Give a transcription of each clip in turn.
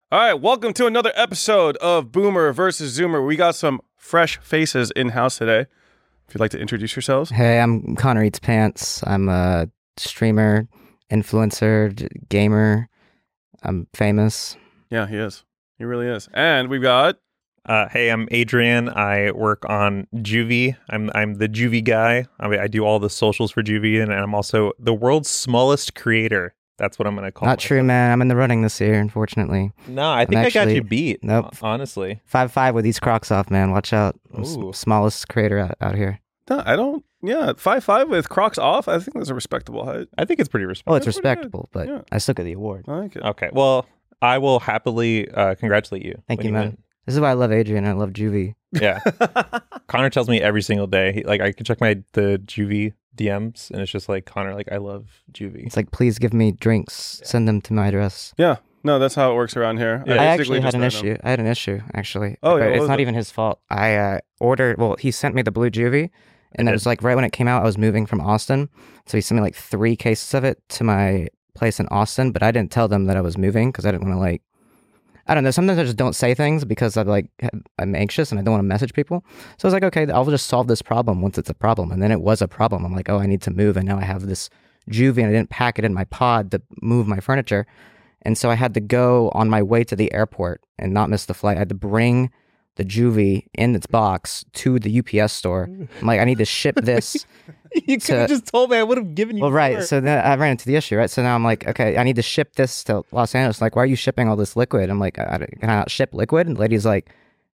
All right, welcome to another episode of Boomer versus Zoomer. We got some fresh faces in-house today. If you'd like to introduce yourselves. Hey, I'm Connor Eats Pants. I'm a streamer, influencer, gamer. I'm famous. Yeah, he is. He really is. And we've got... Hey, I'm Adrian. I work on Juvie. I'm the Juvie guy. I do all the socials for Juvie, and I'm also the world's smallest creator. That's what I'm going to call Not myself. true, man. I'm in the running this year, unfortunately. No, I think I got you beat. Nope. Honestly. 5'5" with these Crocs off, man. Watch out. I'm Ooh. smallest creator out here. No, I don't... Yeah, 5'5" with Crocs off. I think that's a respectable height. I think it's pretty respectable. Well, it's That's pretty good. respectable, but Yeah. I still get the award. I like it. Okay, well, I will happily congratulate you. Thank when you, man. win. This is why I love Adrian. I love Juvie. Yeah. Connor tells me every single day. I can check the Juvie DMs, and it's just like, Connor, I love Juvie. It's like, please give me drinks. Send them to my address. Yeah. No, that's how it works around here. Yeah. I basically actually had just an let him- issue. I had an issue, actually. Oh, yeah, But what it's was not it? even his fault. I ordered... Well, he sent me the blue Juvie, and I it was like right when it came out, I was moving from Austin. So he sent me like 3 cases of it to my place in Austin, but I didn't tell them that I was moving because I didn't want to I don't know. Sometimes I just don't say things because I'm anxious and I don't want to message people. So I was like, okay, I'll just solve this problem once it's a problem. And then it was a problem. I'm like, oh, I need to move. And now I have this Juvie and I didn't pack it in my pod to move my furniture. And so I had to go on my way to the airport and not miss the flight. I had to bring the Juvie in its box to the UPS store. I'm like, I need to ship this. You could have just told me. I would have given you Well, right. more. So then I ran into the issue, right? So now I'm like, okay, I need to ship this to Los Angeles. Like, why are you shipping all this liquid? I'm like, can I not ship liquid? And the lady's like,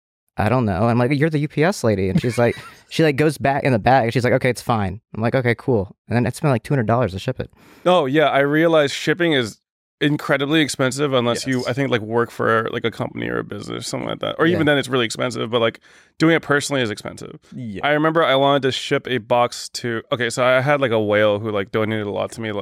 I don't know. I'm like, you're the UPS lady. And she's like, she goes back in the bag. She's like, okay, it's fine. I'm like, okay, cool. And then it spent like $200 to ship it. Oh, yeah. I realized shipping is incredibly expensive unless you, Yes. I think, work for a company or a business, something like that. Or Yeah. even then, it's really expensive. But doing it personally is expensive. Yeah. I remember I wanted to ship a box to. Okay, so I had a whale who donated a lot to me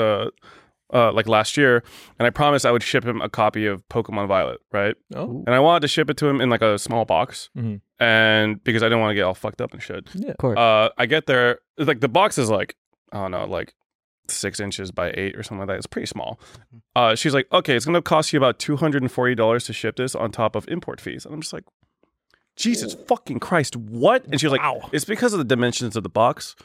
last year, and I promised I would ship him a copy of Pokemon Violet, right? Oh. And I wanted to ship it to him in a small box, Mhm. and because I didn't want to get all fucked up and shit. Of course. I get there, the box is I don't know, 6 inches by 8 or something like that. It's pretty small. She's like, okay, it's gonna cost you about $240 to ship this on top of import fees, and I'm just like, Jesus fucking Christ, what? And she was like, Wow. it's because of the dimensions of the box.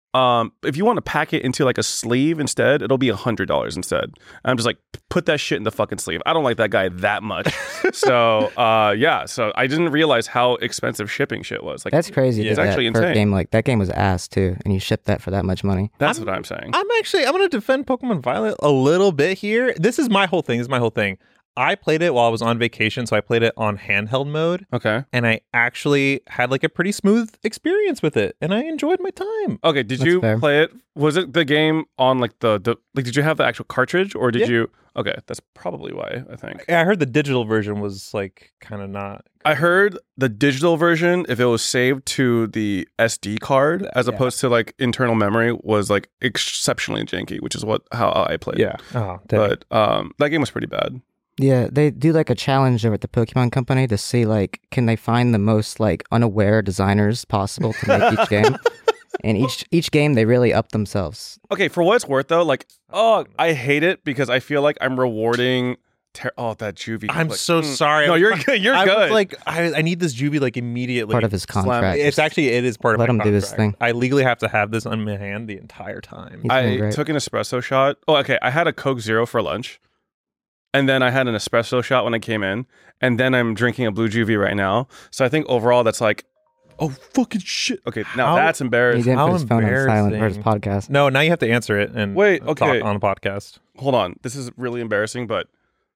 If you want to pack it into a sleeve instead, it'll be $100 instead. And I'm just like, put that shit in the fucking sleeve. I don't like that guy that much. So yeah, so I didn't realize how expensive shipping shit was. That's crazy. It's that actually for a insane. game that game was ass too. And you shipped that for that much money. That's what I'm saying. I'm going to defend Pokemon Violet a little bit here. This is my whole thing. I played it while I was on vacation, so I played it on handheld mode, Okay. and I actually had a pretty smooth experience with it, and I enjoyed my time. Okay, did That's you fair. play it? Was it the game on did you have the actual cartridge or did Yeah. you? Okay, that's probably why, I think. I heard the digital version was kind of not. I heard the digital version, if it was saved to the SD card as Yeah. opposed to internal memory, was exceptionally janky, which is how I played. Yeah. Oh, dang. But that game was pretty bad. Yeah, they do a challenge over at the Pokemon Company to see can they find the most unaware designers possible to make each game. And each game they really up themselves. Okay, for what it's worth though, I hate it because I feel like I'm rewarding. That Juvie. I'm so sorry. No, you're good. You're I good. was I need this Juvie immediately. Part of his contract. It is part of Let my him do his contract. thing. I legally have to have this on my hand the entire time. He's doing I great. took an espresso shot. Oh, okay. I had a Coke Zero for lunch. And then I had an espresso shot when I came in. And then I'm drinking a blue Juvie right now. So I think overall that's oh, fucking shit. Okay, now How- that's He embarrassing. didn't How put his phone on silent for his embarrassing. podcast. No, now you have to answer it and Wait, talk okay. on the podcast. Hold on. This is really embarrassing, but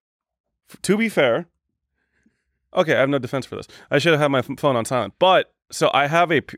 to be fair, okay, I have no defense for this. I should have had my phone on silent. But so I have a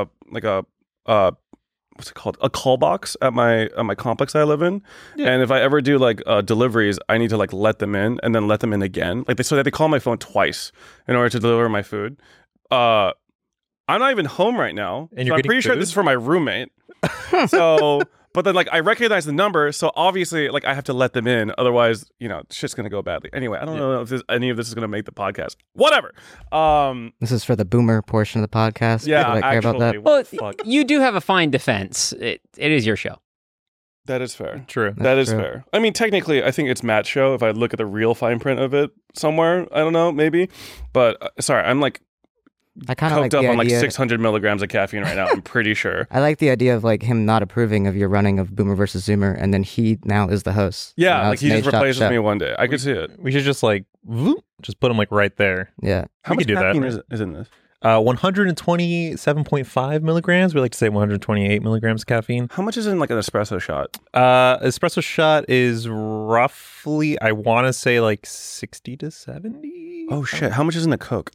what's it called? A call box at my complex I live in. Yeah. And if I ever do deliveries, I need to let them in and then let them in again. So they call my phone twice in order to deliver my food. I'm not even home right now. And so you're I'm getting pretty sure food? this is for my roommate. So but then I recognize the number, so obviously I have to let them in, otherwise, shit's gonna go badly. Anyway, I don't know if any of this is gonna make the podcast. Whatever. This is for the boomer portion of the podcast. Yeah, People that care about that. actually, Well, what the fuck? you do have a fine defense. It is your show. That is fair. True. That is true. fair. I mean, technically, I think it's Matt's show. If I look at the real fine print of it somewhere, I don't know, maybe. But sorry, I'm like I kind of like coked up the on like idea. 600 milligrams of caffeine right now. I'm pretty sure. I like the idea of like him not approving of your running of Boomer versus Zoomer, and then he now is the host. Yeah, Now like it's he just Nate Shot replaces Show. me one day. I could see it. We should just like just put them like right there. Yeah, How We much could do that, caffeine right? is in this? 127.5 milligrams. We like to say 128 milligrams caffeine. How much is in like an espresso shot? Espresso shot is roughly, I want to say like 60 to 70. Oh shit! How much is in a Coke?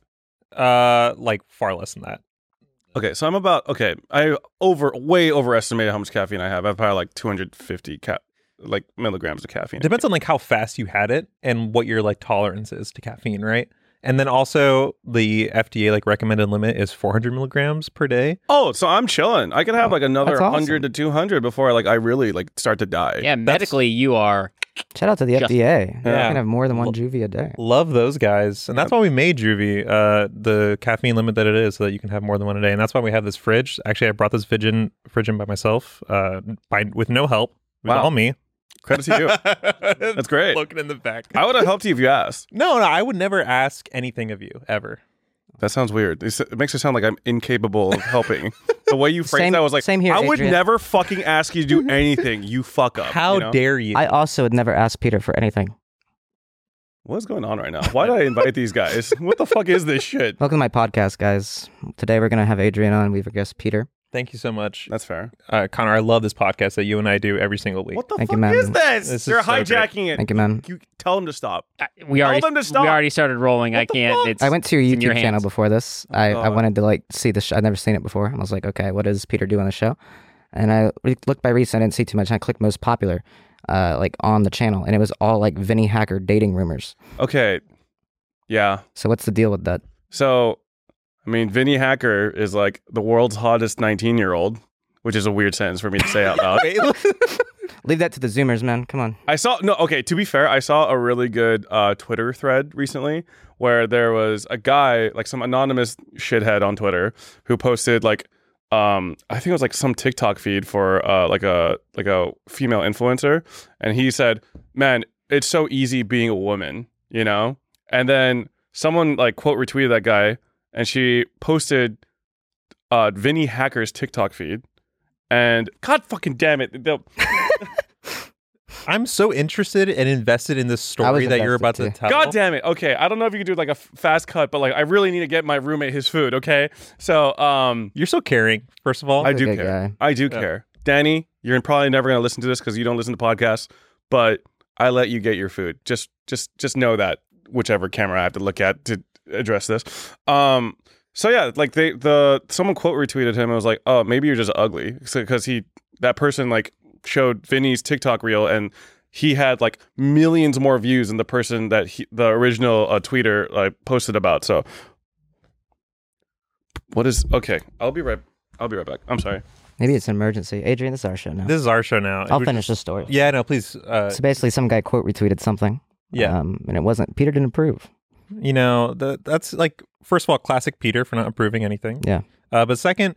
Like far less than that. Okay, so I way overestimated how much caffeine I have. I have probably like 250 milligrams of caffeine. Depends on like how fast you had it and what your like tolerance is to caffeine, right? And then also the FDA like recommended limit is 400 milligrams per day. Oh, so I'm chilling. I could have like another That's awesome. 100 to 200 before I really start to die. Yeah, medically, you are. shout out to the Just- FDA. You Yeah. can have more than one juvie a day. Love those guys. And that's why we made Juvie, the caffeine limit that it is, so that you can have more than one a day. And that's why we have this fridge. Actually, I brought this fridge in by myself, with no help. It was Wow. all me. Credit to you. That's great. Looking in the back. I would have helped you if you asked. No, I would never ask anything of you, ever. That sounds weird. It makes it sound like I'm incapable of helping. The way you phrased Same- that was like, same here, I would Adrian. never fucking ask you to do anything. You fuck up. How you know? dare you? I also would never ask Peter for anything. What's going on right now? Why did I invite these guys? What the fuck is this shit? Welcome to my podcast, guys. Today we're gonna have Adrian on. We have a guest, Peter. Thank you so much. That's fair. Connor, I love this podcast that you and I do every single week. What the Thank you, fuck man. is this? This is They're so great. hijacking it. Thank you, man. You tell them to stop. We already them to stop. we already started rolling. What I the can't. fuck? It's I went to your in your YouTube channel hands. before this. I God. wanted to like see the show. I'd never seen it before. I was like, okay, what does Peter do on the show? And I looked by recent. I didn't see too much. I clicked most popular, like on the channel, and it was all like Vinny Hacker dating rumors. Okay. Yeah. So what's the deal with that? So, I mean, Vinny Hacker is like the world's hottest 19-year-old, which is a weird sentence for me to say out loud. Leave that to the Zoomers, man. Come on. To be fair, I saw a really good Twitter thread recently where there was a guy, like some anonymous shithead on Twitter, who posted like, I think it was like some TikTok feed for like a female influencer. And he said, man, it's so easy being a woman, you know? And then someone like quote retweeted that guy and she posted Vinny Hacker's TikTok feed. And God fucking damn it. I'm so interested and invested in this I was story that you're about invested to tell. God damn it. Okay. I don't know if you could do like a fast cut, but like I really need to get my roommate his food. Okay. So, You're so caring, first of all. I do good care. guy. I do care. Danny, you're probably never going to listen to this because you don't listen to podcasts, but I let you get your food. Just know that whichever camera I have to look at to address this. So yeah, like someone quote retweeted him and was like, oh, maybe you're just ugly. Because that person like showed Vinny's TikTok reel and he had like millions more views than the person that the original tweeter like posted about. So okay, I'll be right back. I'm sorry. Maybe it's an emergency. Adrian, this is our show now. This is our show now. I'll finish the story. Yeah, no, please. So basically, some guy quote retweeted something. Yeah. And it wasn't. Peter didn't approve. You know, that's like, first of all, classic Peter for not approving anything. Yeah. But second,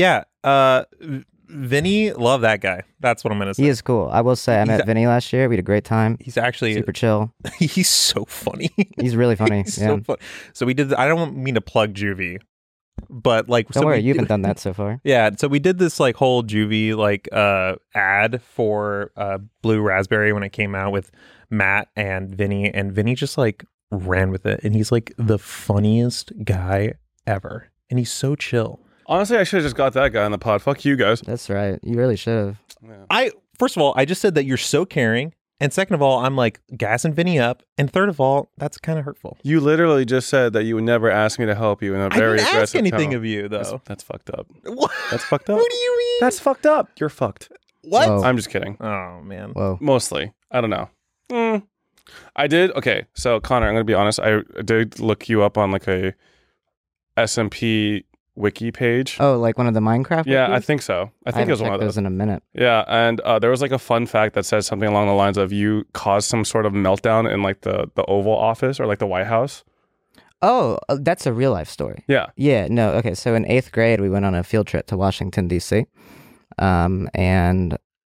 Vinny, love that guy. That's what I'm going to say. He is cool. I will say, I met Vinny last year. We had a great time. He's actually, Super chill. he's so funny. He's really funny. He's yeah. so funny. So we did, I don't mean to plug Juvie, but like, Don't worry, you haven't done that so far. Yeah, so we did this like whole Juvie like ad for Blue Raspberry when it came out with Matt and Vinny just like ran with it, and he's like the funniest guy ever, and he's so chill. Honestly, I should have just got that guy on the pod. Fuck you guys. That's right. You really should have. First of all, I just said that you're so caring, and second of all, I'm like gassing Vinny up, and third of all, that's kind of hurtful. You literally just said that you would never ask me to help you in a I very didn't ask aggressive anything tone. of you though. That's fucked up. What? That's fucked up. What do you mean? That's fucked up. You're fucked. what? Whoa. I'm just kidding. Oh man. Whoa. Mostly. I don't know. I did. Okay. So Connor, I'm going to be honest. I did look you up on like a SMP wiki page. Oh, like one of the Minecraft? Yeah, I wikis? think so. I think it was haven't one of checked those. in a minute. Yeah, and there was like a fun fact that says something along the lines of you caused some sort of meltdown in like the Oval Office or like the White House. Oh, that's a real life story. Yeah. Yeah, no. Okay, so in 8th grade, we went on a field trip to Washington, D.C. And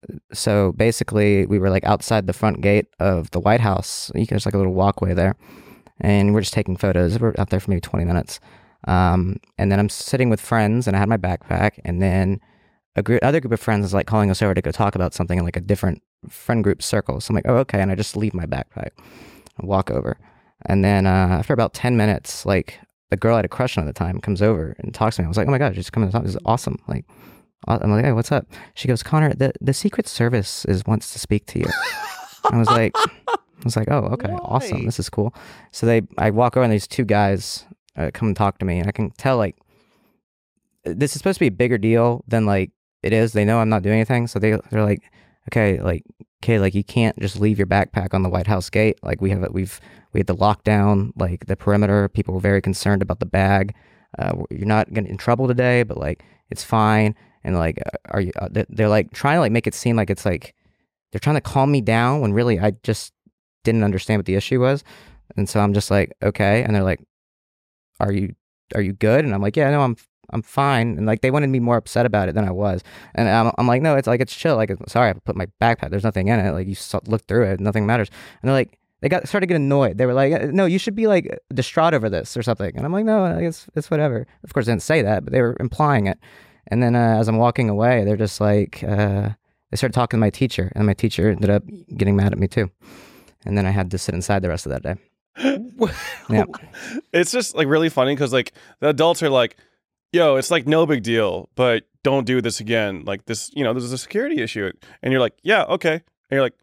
so basically we were like outside the front gate of the White House. There's like a little walkway there, and we're just taking photos. We're out there for maybe 20 minutes. And then I'm sitting with friends, and I had my backpack, and then other group of friends is like calling us over to go talk about something in like a different friend group circle. So I'm like, oh, okay. And I just leave my backpack and walk over. And then after about 10 minutes, like the girl I had a crush on at the time comes over and talks to me. I was like, oh my God, she's coming to talk. This is awesome. Like, I'm like, hey, what's up? She goes, Connor, the Secret Service wants to speak to you. I was like, oh, okay, Why? awesome. This is cool. So I walk over, and these two guys come and talk to me, and I can tell like this is supposed to be a bigger deal than like it is. They know I'm not doing anything, so they're like, okay, like you can't just leave your backpack on the White House gate. Like we had the lockdown, like the perimeter. People were very concerned about the bag. You're not getting in trouble today, but like it's fine. And like, are you? They're like trying to like make it seem like it's like they're trying to calm me down when really I just didn't understand what the issue was. And so I'm just like, okay. And they're like, are you good? And I'm like, yeah, no, I'm fine. And like they wanted me more upset about it than I was. And I'm like, no, it's chill. Like, sorry, I put my backpack. There's nothing in it. Like you look through it, nothing matters. And they're like, started getting annoyed. They were like, no, you should be like distraught over this or something. And I'm like, no, it's whatever. Of course, they didn't say that, but they were implying it. And then as I'm walking away, they're just like, they started talking to my teacher, and my teacher ended up getting mad at me too. And then I had to sit inside the rest of that day. Yeah. It's just like really funny because like the adults are like, yo, it's like no big deal, but don't do this again. Like this, there's a security issue. And you're like, yeah, okay. And you're like,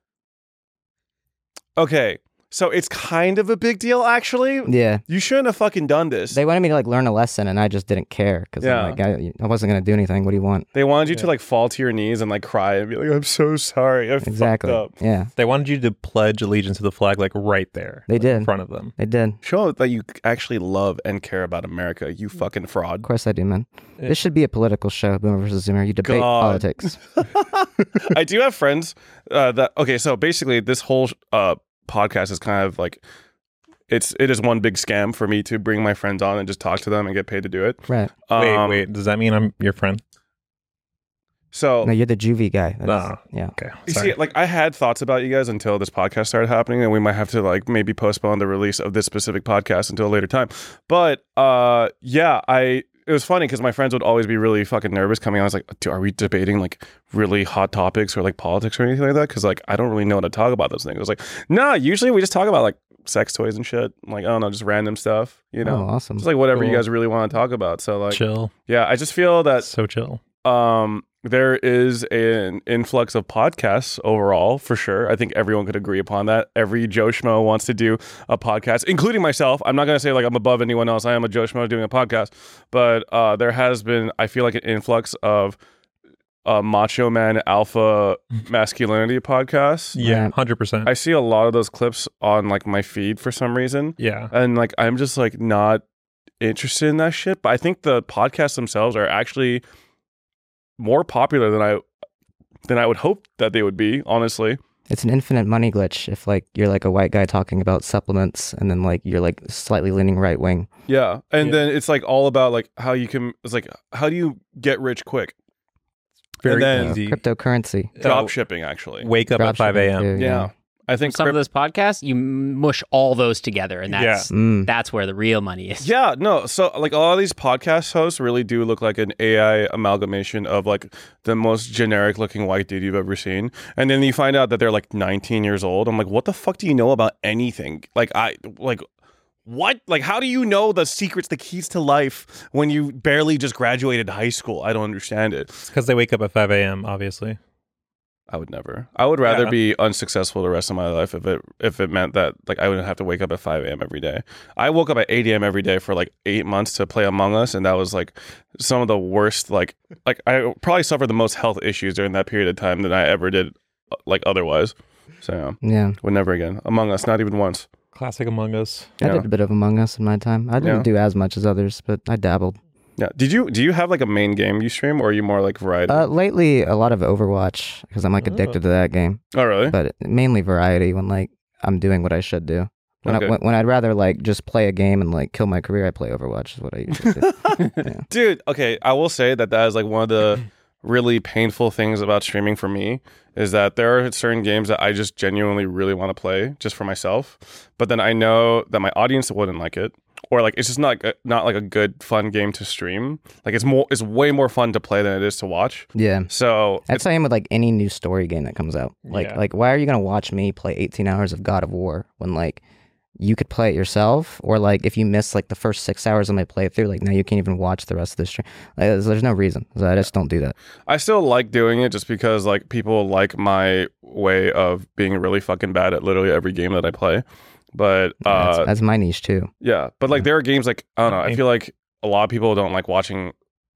okay. So it's kind of a big deal, actually. Yeah. You shouldn't have fucking done this. They wanted me to like learn a lesson, and I just didn't care because Yeah. I'm like, I wasn't going to do anything. What do you want? They wanted you to like fall to your knees and like cry and be like, I'm so sorry. I Exactly. fucked up. Yeah, They wanted you to pledge allegiance to the flag, like right there. They like, did. in front of them. they did. Show that you actually love and care about America, you fucking Of fraud. course I do, man. Yeah. This should be a political show, Boomer versus Zoomer. You debate God. politics. I do have friends so basically this whole podcast is kind of like, it is one big scam for me to bring my friends on and just talk to them and get paid to do it. Right. Wait. Does that mean I'm your friend? So No, you're the juvie guy. No. Yeah. Okay. you Sorry. see, like I had thoughts about you guys until this podcast started happening, and we might have to like maybe postpone the release of this specific podcast until a later time. But it was funny because my friends would always be really fucking nervous coming on. I was like, are we debating like really hot topics or like politics or anything like that? Because like I don't really know how to talk about those things. I was like, no, usually we just talk about like sex toys and shit. Like I don't know, just random stuff. Oh, awesome. just like whatever you Cool. guys really want to talk about. So like, Chill. yeah, I just feel that So chill. there is an influx of podcasts overall, for sure. I think everyone could agree upon that. Every Joe Schmo wants to do a podcast, including myself. I'm not going to say like I'm above anyone else. I am a Joe Schmo doing a podcast. But there has been, I feel like, an influx of macho man alpha masculinity podcasts. Yeah, Right. 100%. I see a lot of those clips on like my feed for some reason. Yeah. And like I'm just like not interested in that shit. But I think the podcasts themselves are actually more popular than I would hope that they would be, honestly. It's an infinite money glitch if like you're like a white guy talking about supplements, and then like you're like slightly leaning right wing. Yeah. And Yeah. then it's like all about like how you can, it's like, how do you get rich quick? Very then- easy. Cryptocurrency. Drop shipping, actually. Wake up at 5 Dropshipping, a.m. too, Yeah. I think Some of those podcasts, you mush all those together, and that's where the real money is. Yeah, no. So, like, a lot of these podcast hosts really do look like an AI amalgamation of like the most generic looking white dude you've ever seen. And then you find out that they're like 19 years old. I'm like, what the fuck do you know about anything? What? Like, how do you know the secrets, the keys to life when you barely just graduated high school? I don't understand it. Because they wake up at 5 a.m., obviously. I would never. I would rather Yeah. be unsuccessful the rest of my life if it meant that like I wouldn't have to wake up at 5 a.m. every day. I woke up at 8 a.m. every day for like 8 months to play Among Us, and that was like some of the worst. Like I probably suffered the most health issues during that period of time than I ever did like otherwise. So Yeah. would never again. Among Us, not even once. Classic Among Us. I Yeah. did a bit of Among Us in my time. I didn't Yeah. do as much as others, but I dabbled. Yeah. Do you have like a main game you stream, or are you more like variety? Lately, a lot of Overwatch because I'm like addicted to that game. Oh really? But mainly variety when like I'm doing what I should do. When, Okay. when I'd rather like just play a game and like kill my career, I play Overwatch. Is what I usually do. Dude, okay, I will say that is like one of the really painful things about streaming for me is that there are certain games that I just genuinely really want to play just for myself, but then I know that my audience wouldn't like it, or like it's just not like a good fun game to stream. Like it's way more fun to play than it is to watch. Yeah. So that's the same with like any new story game that comes out. Like why are you gonna watch me play 18 hours of God of War when like you could play it yourself, or like if you miss like the first 6 hours of my playthrough, like now you can't even watch the rest of the stream. Like, there's no reason. So I just don't do that. I still like doing it just because like people like my way of being really fucking bad at literally every game that I play. But that's my niche too. Yeah, but like there are games like I don't know. I feel like a lot of people don't like watching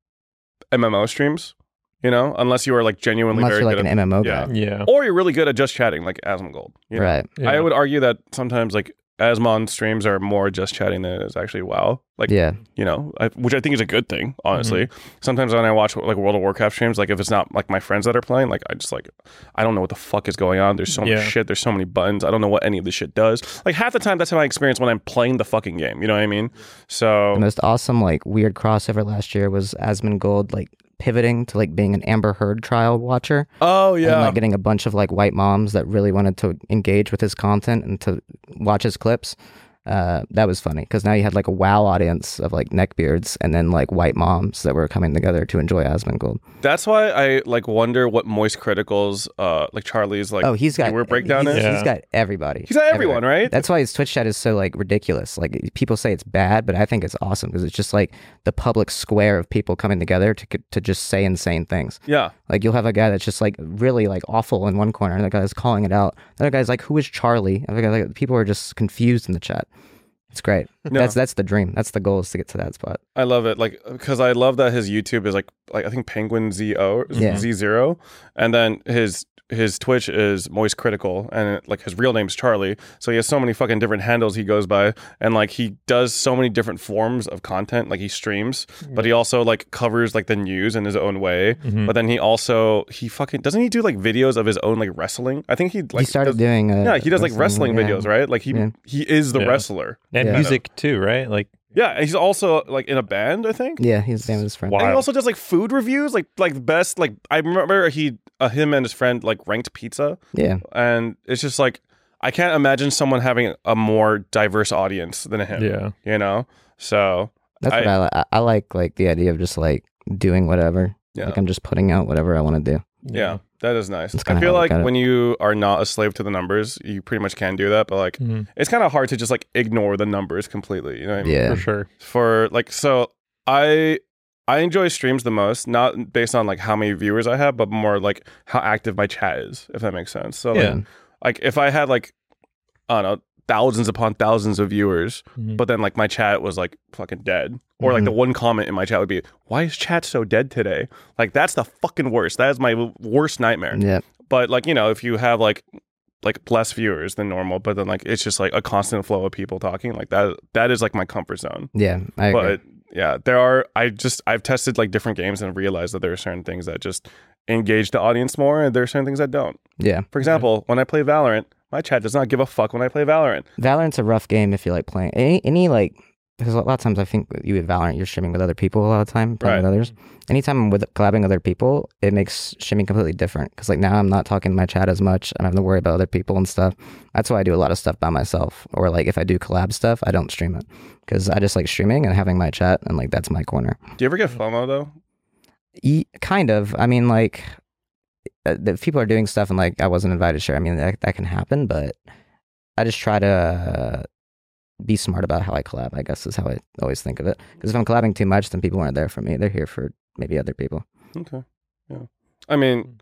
MMO streams. You know, unless you are like genuinely unless very you're like good an at, MMO guy. Yeah. Or you're really good at just chatting, like Asmongold. You know? Right. Yeah. I would argue that sometimes like Asmon streams are more just chatting than it is actually WoW. Like, yeah, you know, which I think is a good thing, honestly. Sometimes when I watch like World of Warcraft streams, like if it's not like my friends that are playing, like I just like, I don't know what the fuck is going on. There's so much shit. There's so many buttons. I don't know what any of this shit does. Like half the time, that's my experience when I'm playing the fucking game. You know what I mean? So the most awesome like weird crossover last year was Asmongold like pivoting to like being an Amber Heard trial watcher. Oh yeah, and like getting a bunch of like white moms that really wanted to engage with his content and to watch his clips. That was funny because now you had like a WoW audience of like neckbeards and then like white moms that were coming together to enjoy Asmongold. That's why I like wonder what Moist Critical's like Charlie's like he's got breakdown is. He's got everybody. He's got everyone, right? That's why his Twitch chat is so like ridiculous. Like people say it's bad, but I think it's awesome because it's just like the public square of people coming together to just say insane things. Yeah. Like you'll have a guy that's just like really like awful in one corner, and the guy's calling it out. The other guy's like, "Who is Charlie?" And the guy, like, people are just confused in the chat. It's great. No. That's the dream. That's the goal, is to get to that spot. I love it, like because I love that his YouTube is like I think Penguin Z0, and then his Twitch is Moist Critical, and like his real name's Charlie. So he has so many fucking different handles he goes by, and like he does so many different forms of content. Like he streams, but he also like covers like the news in his own way. But then he fucking doesn't he do like videos of his own like wrestling? I think he started doing he does like wrestling videos, right? Like he is the wrestler and music too, right? Like. Yeah, and he's also like in a band, I think. Yeah, he's a band with his friend. And he also does like food reviews, like best. Like I remember him and his friend like ranked pizza. Yeah, and it's just like I can't imagine someone having a more diverse audience than him. Yeah, you know. So that's what I like. I like the idea of just like doing whatever. Yeah, like I'm just putting out whatever I want to do. Yeah. That is nice. I feel like when you are not a slave to the numbers, you pretty much can do that. But like, it's kind of hard to just like ignore the numbers completely. You know what I mean? Yeah, for sure. For like, so I enjoy streams the most, not based on like how many viewers I have, but more like how active my chat is, if that makes sense. So like if I had like, I don't know, thousands upon thousands of viewers, but then like my chat was like fucking dead. Or like the one comment in my chat would be, "Why is chat so dead today?" Like that's the fucking worst. That is my worst nightmare. Yeah. But like, you know, if you have like less viewers than normal, but then like it's just like a constant flow of people talking, like that is like my comfort zone. Yeah, I agree. But yeah, I've tested like different games and realized that there are certain things that just engage the audience more, and there are certain things that don't. Yeah. For example, when I play Valorant, my chat does not give a fuck when I play Valorant. Valorant's a rough game if you like playing any like. Because a lot of times I think you with Valorant, you're streaming with other people a lot of time, playing with others. Anytime I'm collabing with other people, it makes streaming completely different. Because like now I'm not talking to my chat as much. I'm having to worry about other people and stuff. That's why I do a lot of stuff by myself. Or like if I do collab stuff, I don't stream it. Because I just like streaming and having my chat, and like that's my corner. Do you ever get FOMO though? Kind of. I mean, like if people are doing stuff and like I wasn't invited to share, I mean that can happen. But I just try to be smart about how I collab, I guess is how I always think of it. Because if I'm collabing too much, then people aren't there for me. They're here for maybe other people. Okay. Yeah. I mean,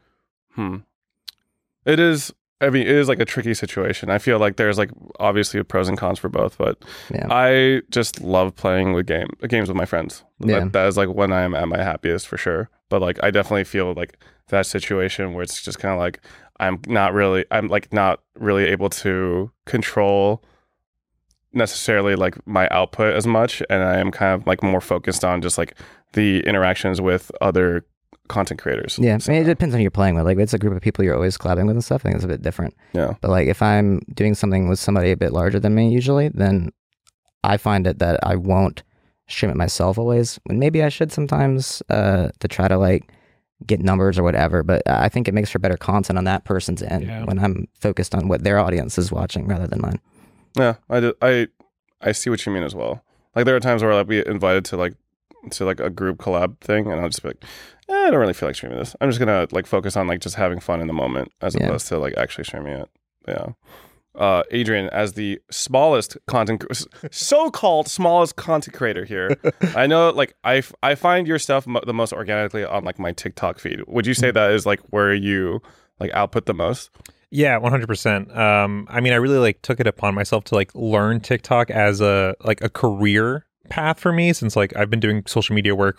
it is like a tricky situation. I feel like there's like obviously pros and cons for both, but I just love playing with games with my friends. Yeah. That is like when I am at my happiest for sure. But like I definitely feel like that situation where it's just kind of like I'm not really able to control necessarily like my output as much, and I am kind of like more focused on just like the interactions with other content creators. Yeah, I mean, it depends on who you're playing with. Like, if it's a group of people you're always collabing with and stuff, I think it's a bit different. Yeah. But like, if I'm doing something with somebody a bit larger than me, usually, then I find it that I won't stream it myself always. And maybe I should sometimes to try to like get numbers or whatever. But I think it makes for better content on that person's end when I'm focused on what their audience is watching rather than mine. Yeah, I see what you mean as well. Like there are times where I'll be invited to like a group collab thing, and I'll just be like, I don't really feel like streaming this. I'm just gonna like focus on like just having fun in the moment as opposed to like actually streaming it. Yeah. Adrian, as the so-called smallest content creator here, I know like I find your stuff the most organically on like my TikTok feed. Would you say that is like where you like output the most? Yeah, 100%. I mean, I really like took it upon myself to like learn TikTok as a career path for me, since like I've been doing social media work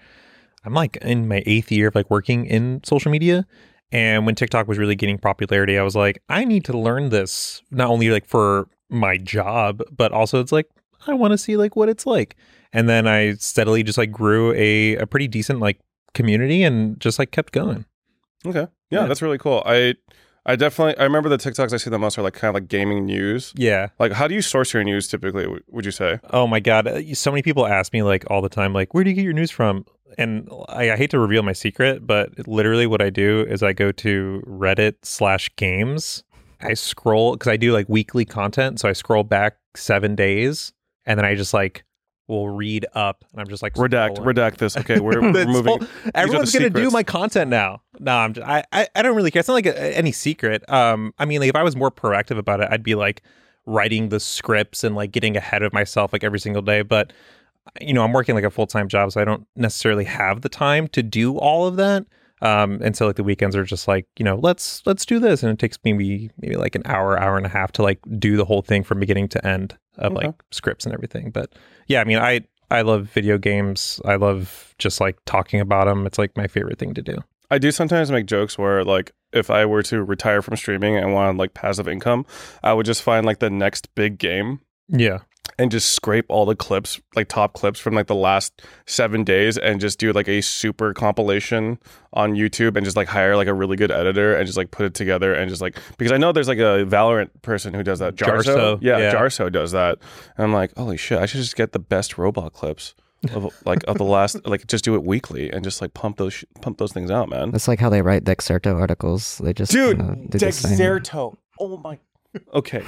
I'm like in my 8th year of like working in social media. And when TikTok was really gaining popularity, I was like, I need to learn this, not only like for my job, but also it's like, I want to see like what it's like. And then I steadily just like grew a pretty decent like community and just like kept going. Okay. Yeah, that's really cool. I remember the TikToks I see the most are like kind of like gaming news. Yeah. Like, how do you source your news typically, would you say? Oh my God. So many people ask me like all the time, like, where do you get your news from? And I hate to reveal my secret, but literally what I do is I go to Reddit/games. I scroll, because I do like weekly content. So I scroll back 7 days and then I just like will read up, and I'm just like redact this. Okay, we're moving. Everyone's gonna do my content now. No, I don't really care. It's not like any secret. I mean, like if I was more proactive about it, I'd be like writing the scripts and like getting ahead of myself like every single day. But you know, I'm working like a full-time job, so I don't necessarily have the time to do all of that. And so like the weekends are just like, you know, let's do this, and it takes maybe like an hour and a half to like do the whole thing from beginning to end of like scripts and everything. But yeah, I mean, I love video games. I love just like talking about them. It's like my favorite thing to do. I do sometimes make jokes where like if I were to retire from streaming and want like passive income, I would just find like the next big game. Yeah. And just scrape all the clips, like top clips from like the last 7 days, and just do like a super compilation on YouTube, and just like hire like a really good editor and just like put it together, and just like, because I know there's like a Valorant person who does that. Jarso. Yeah, Jarso does that. And I'm like, holy shit, I should just get the best robot clips of the last, like just do it weekly and just like pump those things out, man. That's like how they write Dexerto articles. They just do Dexerto. Oh my. Okay,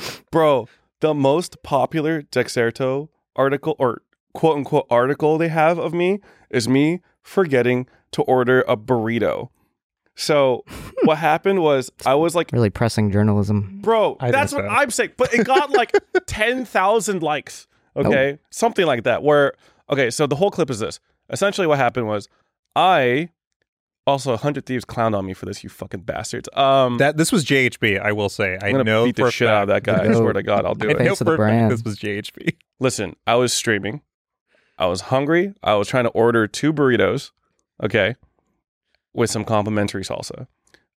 bro. The most popular Dexerto article, or quote unquote article they have of me, is me forgetting to order a burrito. So what happened was I was like, really pressing journalism, bro. That's what I'm saying. But it got like 10,000 likes. Okay, something like that. So the whole clip is this. Essentially, what happened was Also, 100 Thieves clowned on me for this, you fucking bastards. This was JHB, I will say. I'm gonna beat the shit out of that guy. I swear to God, I'll do it. Face of the brand. This was JHB. Listen, I was streaming. I was hungry. I was trying to order 2 burritos, okay, with some complimentary salsa.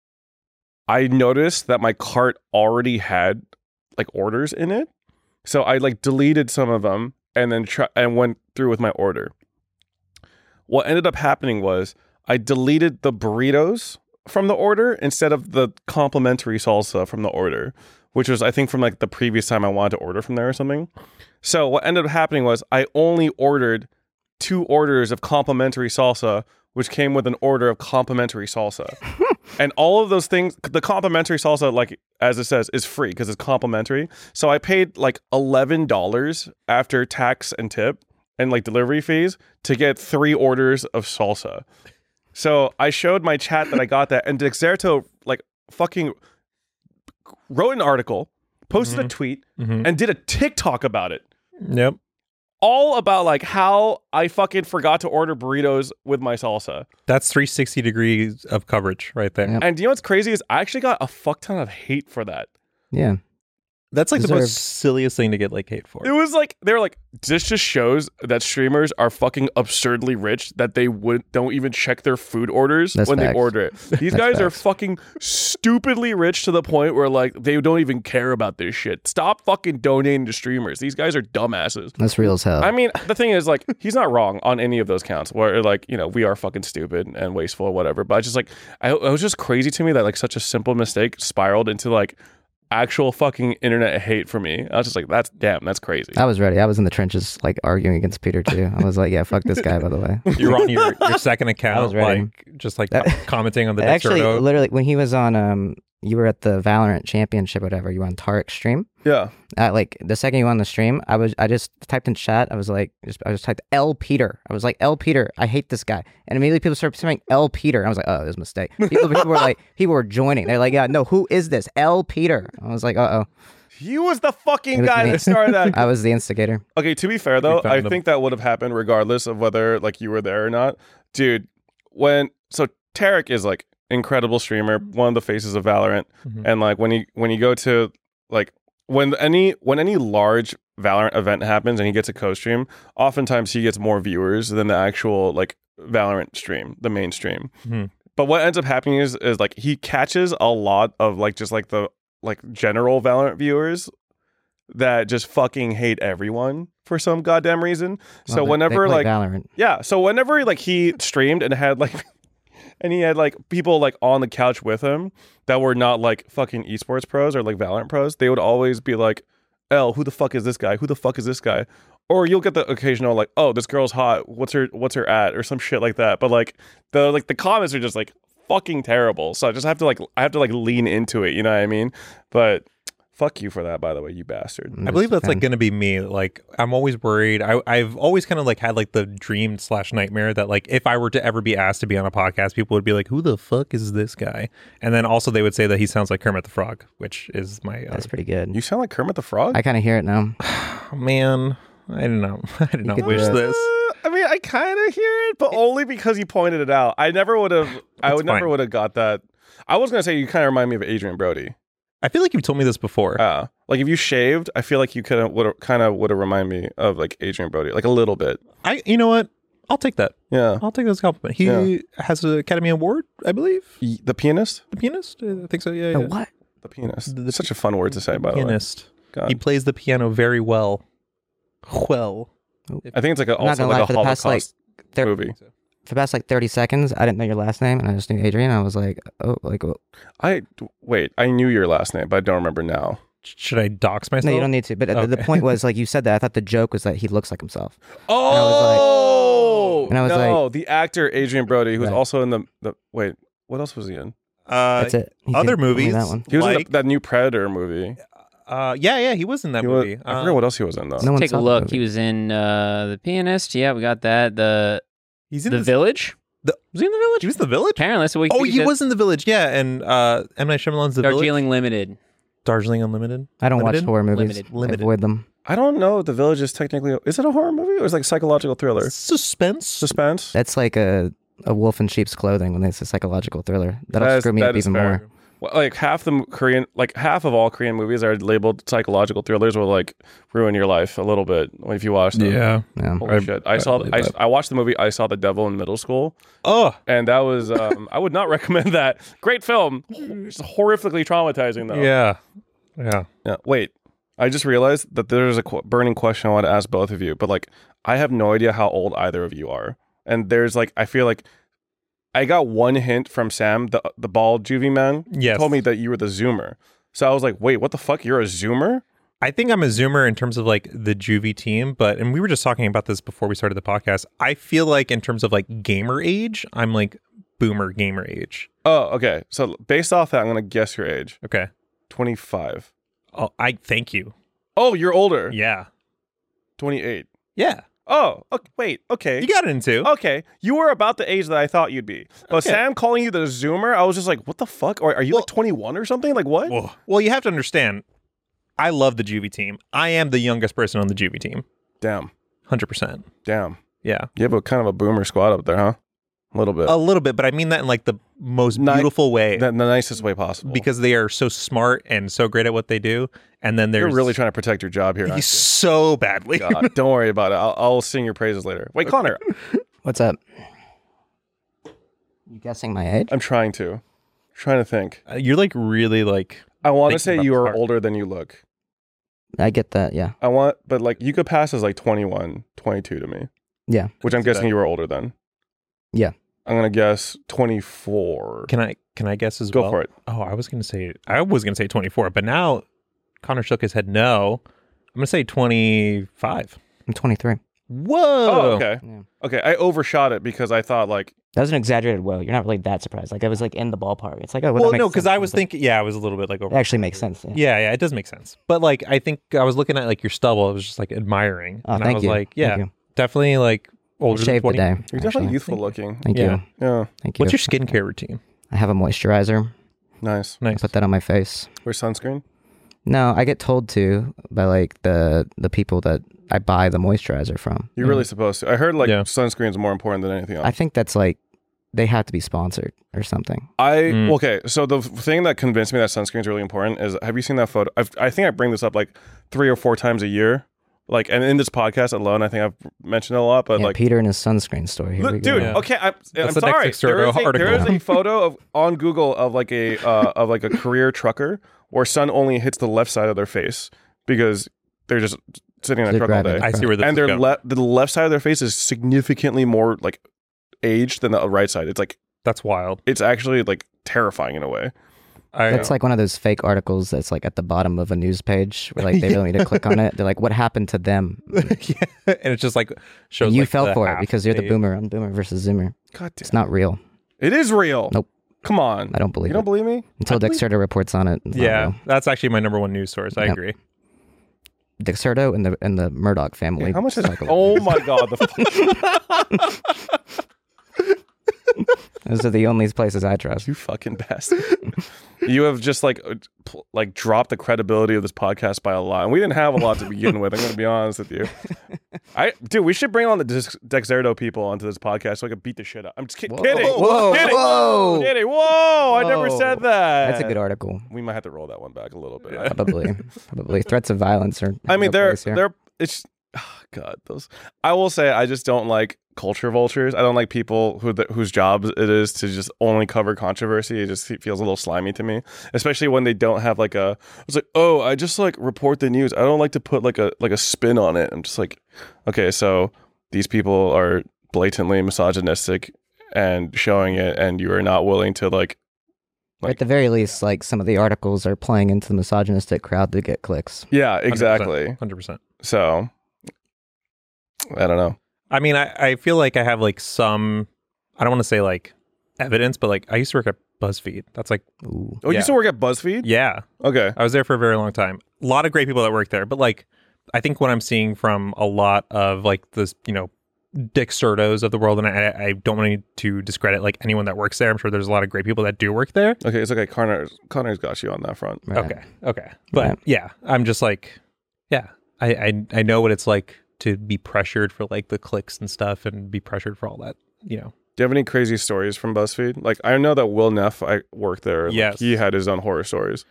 I noticed that my cart already had like orders in it, so I like deleted some of them and then went through with my order. What ended up happening was I deleted the burritos from the order instead of the complimentary salsa from the order, which was, I think, from like the previous time I wanted to order from there or something. So what ended up happening was I only ordered 2 orders of complimentary salsa, which came with an order of complimentary salsa. And all of those things, the complimentary salsa, like as it says, is free because it's complimentary. So I paid like $11 after tax and tip and like delivery fees to get 3 orders of salsa. So I showed my chat that I got that, and Dexerto like fucking wrote an article, posted a tweet, and did a TikTok about it. Yep. All about like how I fucking forgot to order burritos with my salsa. That's 360 degrees of coverage right there. Yep. And do you know what's crazy is I actually got a fuck ton of hate for that. Yeah. That's like the most silliest thing to get like hate for. It was like, they were like, this just shows that streamers are fucking absurdly rich, that they don't even check their food orders when they order it. These guys are fucking stupidly rich to the point where like they don't even care about this shit. Stop fucking donating to streamers. These guys are dumbasses. That's real as hell. I mean, the thing is like, he's not wrong on any of those counts where like, you know, we are fucking stupid and wasteful or whatever. But I just like, it was just crazy to me that like such a simple mistake spiraled into like actual fucking internet hate for me. I was just like, that's crazy. I was ready. I was in the trenches, like arguing against Peter too. I was like, yeah, fuck this guy. By the way, You're on your second account, I was ready. like just like commenting on the actually, Dexerto. literally, when he was on, you were at the Valorant Championship, whatever. You were on Tarek's stream. Yeah. Like the second you were on the stream, I just typed in chat. I just typed L Peter. I was like, L Peter, I hate this guy. And immediately people started saying L Peter. I was like, oh, there's a mistake. People were joining. They're like, yeah, no, who is this? L Peter. I was like, uh-oh. He was the fucking guy that started that. I was the instigator. Okay, to be fair though, I think that would have happened regardless of whether like you were there or not. Dude, so Tarek is like incredible streamer, one of the faces of Valorant. And like when you go to like when any large Valorant event happens and he gets a co-stream, oftentimes he gets more viewers than the actual like Valorant stream, the main stream. But what ends up happening is like he catches a lot of like just like the like general Valorant viewers that just fucking hate everyone for some goddamn reason. Well, so they whenever play like Valorant. yeah, so whenever like he streamed and had like and he had like people like on the couch with him that were not like fucking esports pros or like Valorant pros, they would always be like, "L, who the fuck is this guy? Who the fuck is this guy?" Or you'll get the occasional like, "Oh, this girl's hot. What's her at?" or some shit like that. But like the comments are just like fucking terrible. So I just have to lean into it, you know what I mean? But fuck you for that, by the way, you bastard. I believe that's like going to be me. Like, I'm always worried. I've always kind of like had like the dream / nightmare that like if I were to ever be asked to be on a podcast, people would be like, "Who the fuck is this guy?" And then also they would say that he sounds like Kermit the Frog, which is my. That's pretty good. You sound like Kermit the Frog. I kind of hear it now. Man, I don't know. I did not could wish do it. this. I mean, I kind of hear it, but only because you pointed it out. I never would have. Never would have got that. I was gonna say you kind of remind me of Adrian Brody. I feel like you've told me this before. Like if you shaved, I feel like you would have reminded me of like Adrian Brody, like a little bit. You know what? I'll take that. Yeah, I'll take that as a compliment. He has an Academy Award, I believe. The pianist. The pianist? I think so. Yeah. The yeah. what? The pianist. It's such a fun word to say, by the way. Pianist. God. He plays the piano very well. Well, I think it's like I'm not also gonna like lie, a for the past Holocaust like movie. for the past like 30 seconds, I didn't know your last name, and I just knew Adrian. I was like, oh, like, oh. I knew your last name, but I don't remember now. should I dox myself? No, you don't need to. But the point was, like, you said that. I thought the joke was that he looks like himself. Oh, and I was no, like, the actor Adrian Brody, who's Right. also in the wait, what else was he in? that's it. He Other did only movies. that one. He was in Like- that new Predator movie. Yeah, he was in that movie. I forget what else he was in though. No one Take saw a the look. movie. He was in The Pianist. Yeah, we got that. He's in The this- Village. The- Was he in The Village? He was in the Village. Apparently, that's what Oh, he was in the Village. Yeah, and M Night Shyamalan's the Village. Darjeeling Limited. Darjeeling Unlimited. I don't watch Limited? horror movies. Limited. I avoid them. I don't know if The Village is technically. Is it a horror movie or is it like a psychological thriller? Suspense. Suspense. That's like a wolf in sheep's clothing when it's a psychological thriller. That'll screw me up even more. Well, like half of all Korean movies are labeled psychological thrillers will like ruin your life a little bit if you watch them. Yeah. Yeah. Holy shit. I watched the movie I Saw the Devil in middle school. Oh, And that was I would not recommend that. Great film. It's horrifically traumatizing though. yeah. Yeah. Wait. I just realized that there's a burning question I want to ask both of you, but like I have no idea how old either of you are. And there's like I feel like I got one hint from Sam, the bald juvie man. Yes. Told me that you were the Zoomer. So I was like, wait, what the fuck? You're a Zoomer? I think I'm a Zoomer in terms of like the juvie team, and we were just talking about this before we started the podcast. I feel like in terms of like gamer age, I'm like boomer gamer age. Oh, okay. So based off that, I'm gonna guess your age. Okay. 25. Oh, I thank you. Oh, you're older. Yeah. 28. Yeah. Oh, okay, wait. Okay. You got it in two. Okay, you were about the age that I thought you'd be. But Okay. Sam calling you the Zoomer, I was just like, what the fuck? Or are you like 21 or something? Like what? Whoa. Well, you have to understand, I love the juvie team. I am the youngest person on the juvie team. Damn. 100%. Damn. Yeah. You have a kind of a boomer squad up there, huh? A little bit. A little bit, but I mean that in like the most beautiful way. The nicest way possible. Because they are so smart and so great at what they do. And then you're there's really trying to protect your job here, aren't you? so badly. God, don't worry about it. I'll sing your praises later. Wait, Connor. What's up? You guessing my age? I'm trying to think. You're like really like I want to thinking say about you this are hard. older than you look. I get that. Yeah. But like you could pass as like 21, 22 to me. Yeah. Which I'm See that. guessing you were older than. Yeah. I'm gonna guess 24. Can I guess as Go well? for it. Oh, I was gonna say 24, but now Connor shook his head no. I'm gonna say 25. I'm 23. Whoa. Oh, okay. Yeah. Okay, I overshot it because I thought like That was an exaggerated whoa. You're not really that surprised. Like I was like in the ballpark. It's like, oh, Well, no, because I was thinking, I was a little bit like over. It actually makes sense. Yeah. Yeah, it does make sense. But like, I think I was looking at like your stubble. I was just like admiring. Oh, and thank I was you. like, Thank you. definitely like older I than shaved 20. today. you're definitely actually. youthful looking. Thank Yeah. you. Yeah, Thank you. What's your skincare routine? I have a moisturizer. nice. I Nice. put that on my face. Wear sunscreen. No, I get told to by like the people that I buy the moisturizer from. You're really supposed to. I heard like Yeah. sunscreen is more important than anything else. I think that's like they have to be sponsored or something. Okay, so the thing that convinced me that sunscreen is really important is, have you seen that photo? I think I bring this up like 3 or 4 times a year, like, and in this podcast alone, I think I've mentioned it a lot. But Yeah, like, Peter and his sunscreen story. Here we look, go. dude, Yeah. okay, I'm That's the sorry. next Dexerto article. There is a photo of on Google of like a career trucker where sun only hits the left side of their face because they're just sitting in a They're truck all grabbing day, I see where this and is going. the left side of their face is significantly more like aged than the right side. It's like That's wild. it's actually like terrifying in a way. That's like one of those fake articles that's like at the bottom of a news page where like they don't need to click on it. They're like, what happened to them? Yeah. And it's just like shows And you like, fell the for it half because you're the day. boomer. I'm boomer versus zoomer. God damn, It's not real. it is real. Nope. Come on, I don't believe you don't it. believe me? Until Dexerto reports on it. It's not Yeah, real. that's actually my number one news source. I Yep. agree. Dexerto and the Murdoch family. Yeah, how much is? cycle. Oh my god, Those are the only places I trust. you fucking bastard! You have just like dropped the credibility of this podcast by a lot, and we didn't have a lot to begin with. I'm gonna be honest with you. Dude, we should bring on the Dexerto people onto this podcast so I can beat the shit out. I'm just kidding. Whoa. Kidding. Whoa. Kidding. Whoa. Kidding. Whoa! I never Whoa. said that. That's a good article. We might have to roll that one back a little bit. Probably threats of violence are. I mean, no place here. they're it's God, those. I will say, I just don't like culture vultures. I don't like people whose job it is to just only cover controversy. It just feels a little slimy to me, especially when they don't have like a. It's like, oh, I just like report the news. I don't like to put like a spin on it. I'm just like, okay, so these people are blatantly misogynistic and showing it, and you are not willing to like. At the very least, like some of the articles are playing into the misogynistic crowd to get clicks. Yeah, exactly. 100%. So, I don't know. I mean, I feel like I have like some, I don't want to say like evidence, but like I used to work at BuzzFeed. That's like, Ooh. Oh, you Yeah. used to work at BuzzFeed? yeah, Okay. I was there for a very long time. A lot of great people that work there, but like, I think what I'm seeing from a lot of like this, Dexertos of the world, and I don't want to discredit like anyone that works there. I'm sure there's a lot of great people that do work there. Okay, it's okay. Connor's got you on that front. Right. Okay. But Right. yeah, I'm just like, yeah, I know what it's like to be pressured for like the clicks and stuff and be pressured for all that, Do you have any crazy stories from BuzzFeed? Like, I know that Will Neff, I worked there. Like, Yes. he had his own horror stories.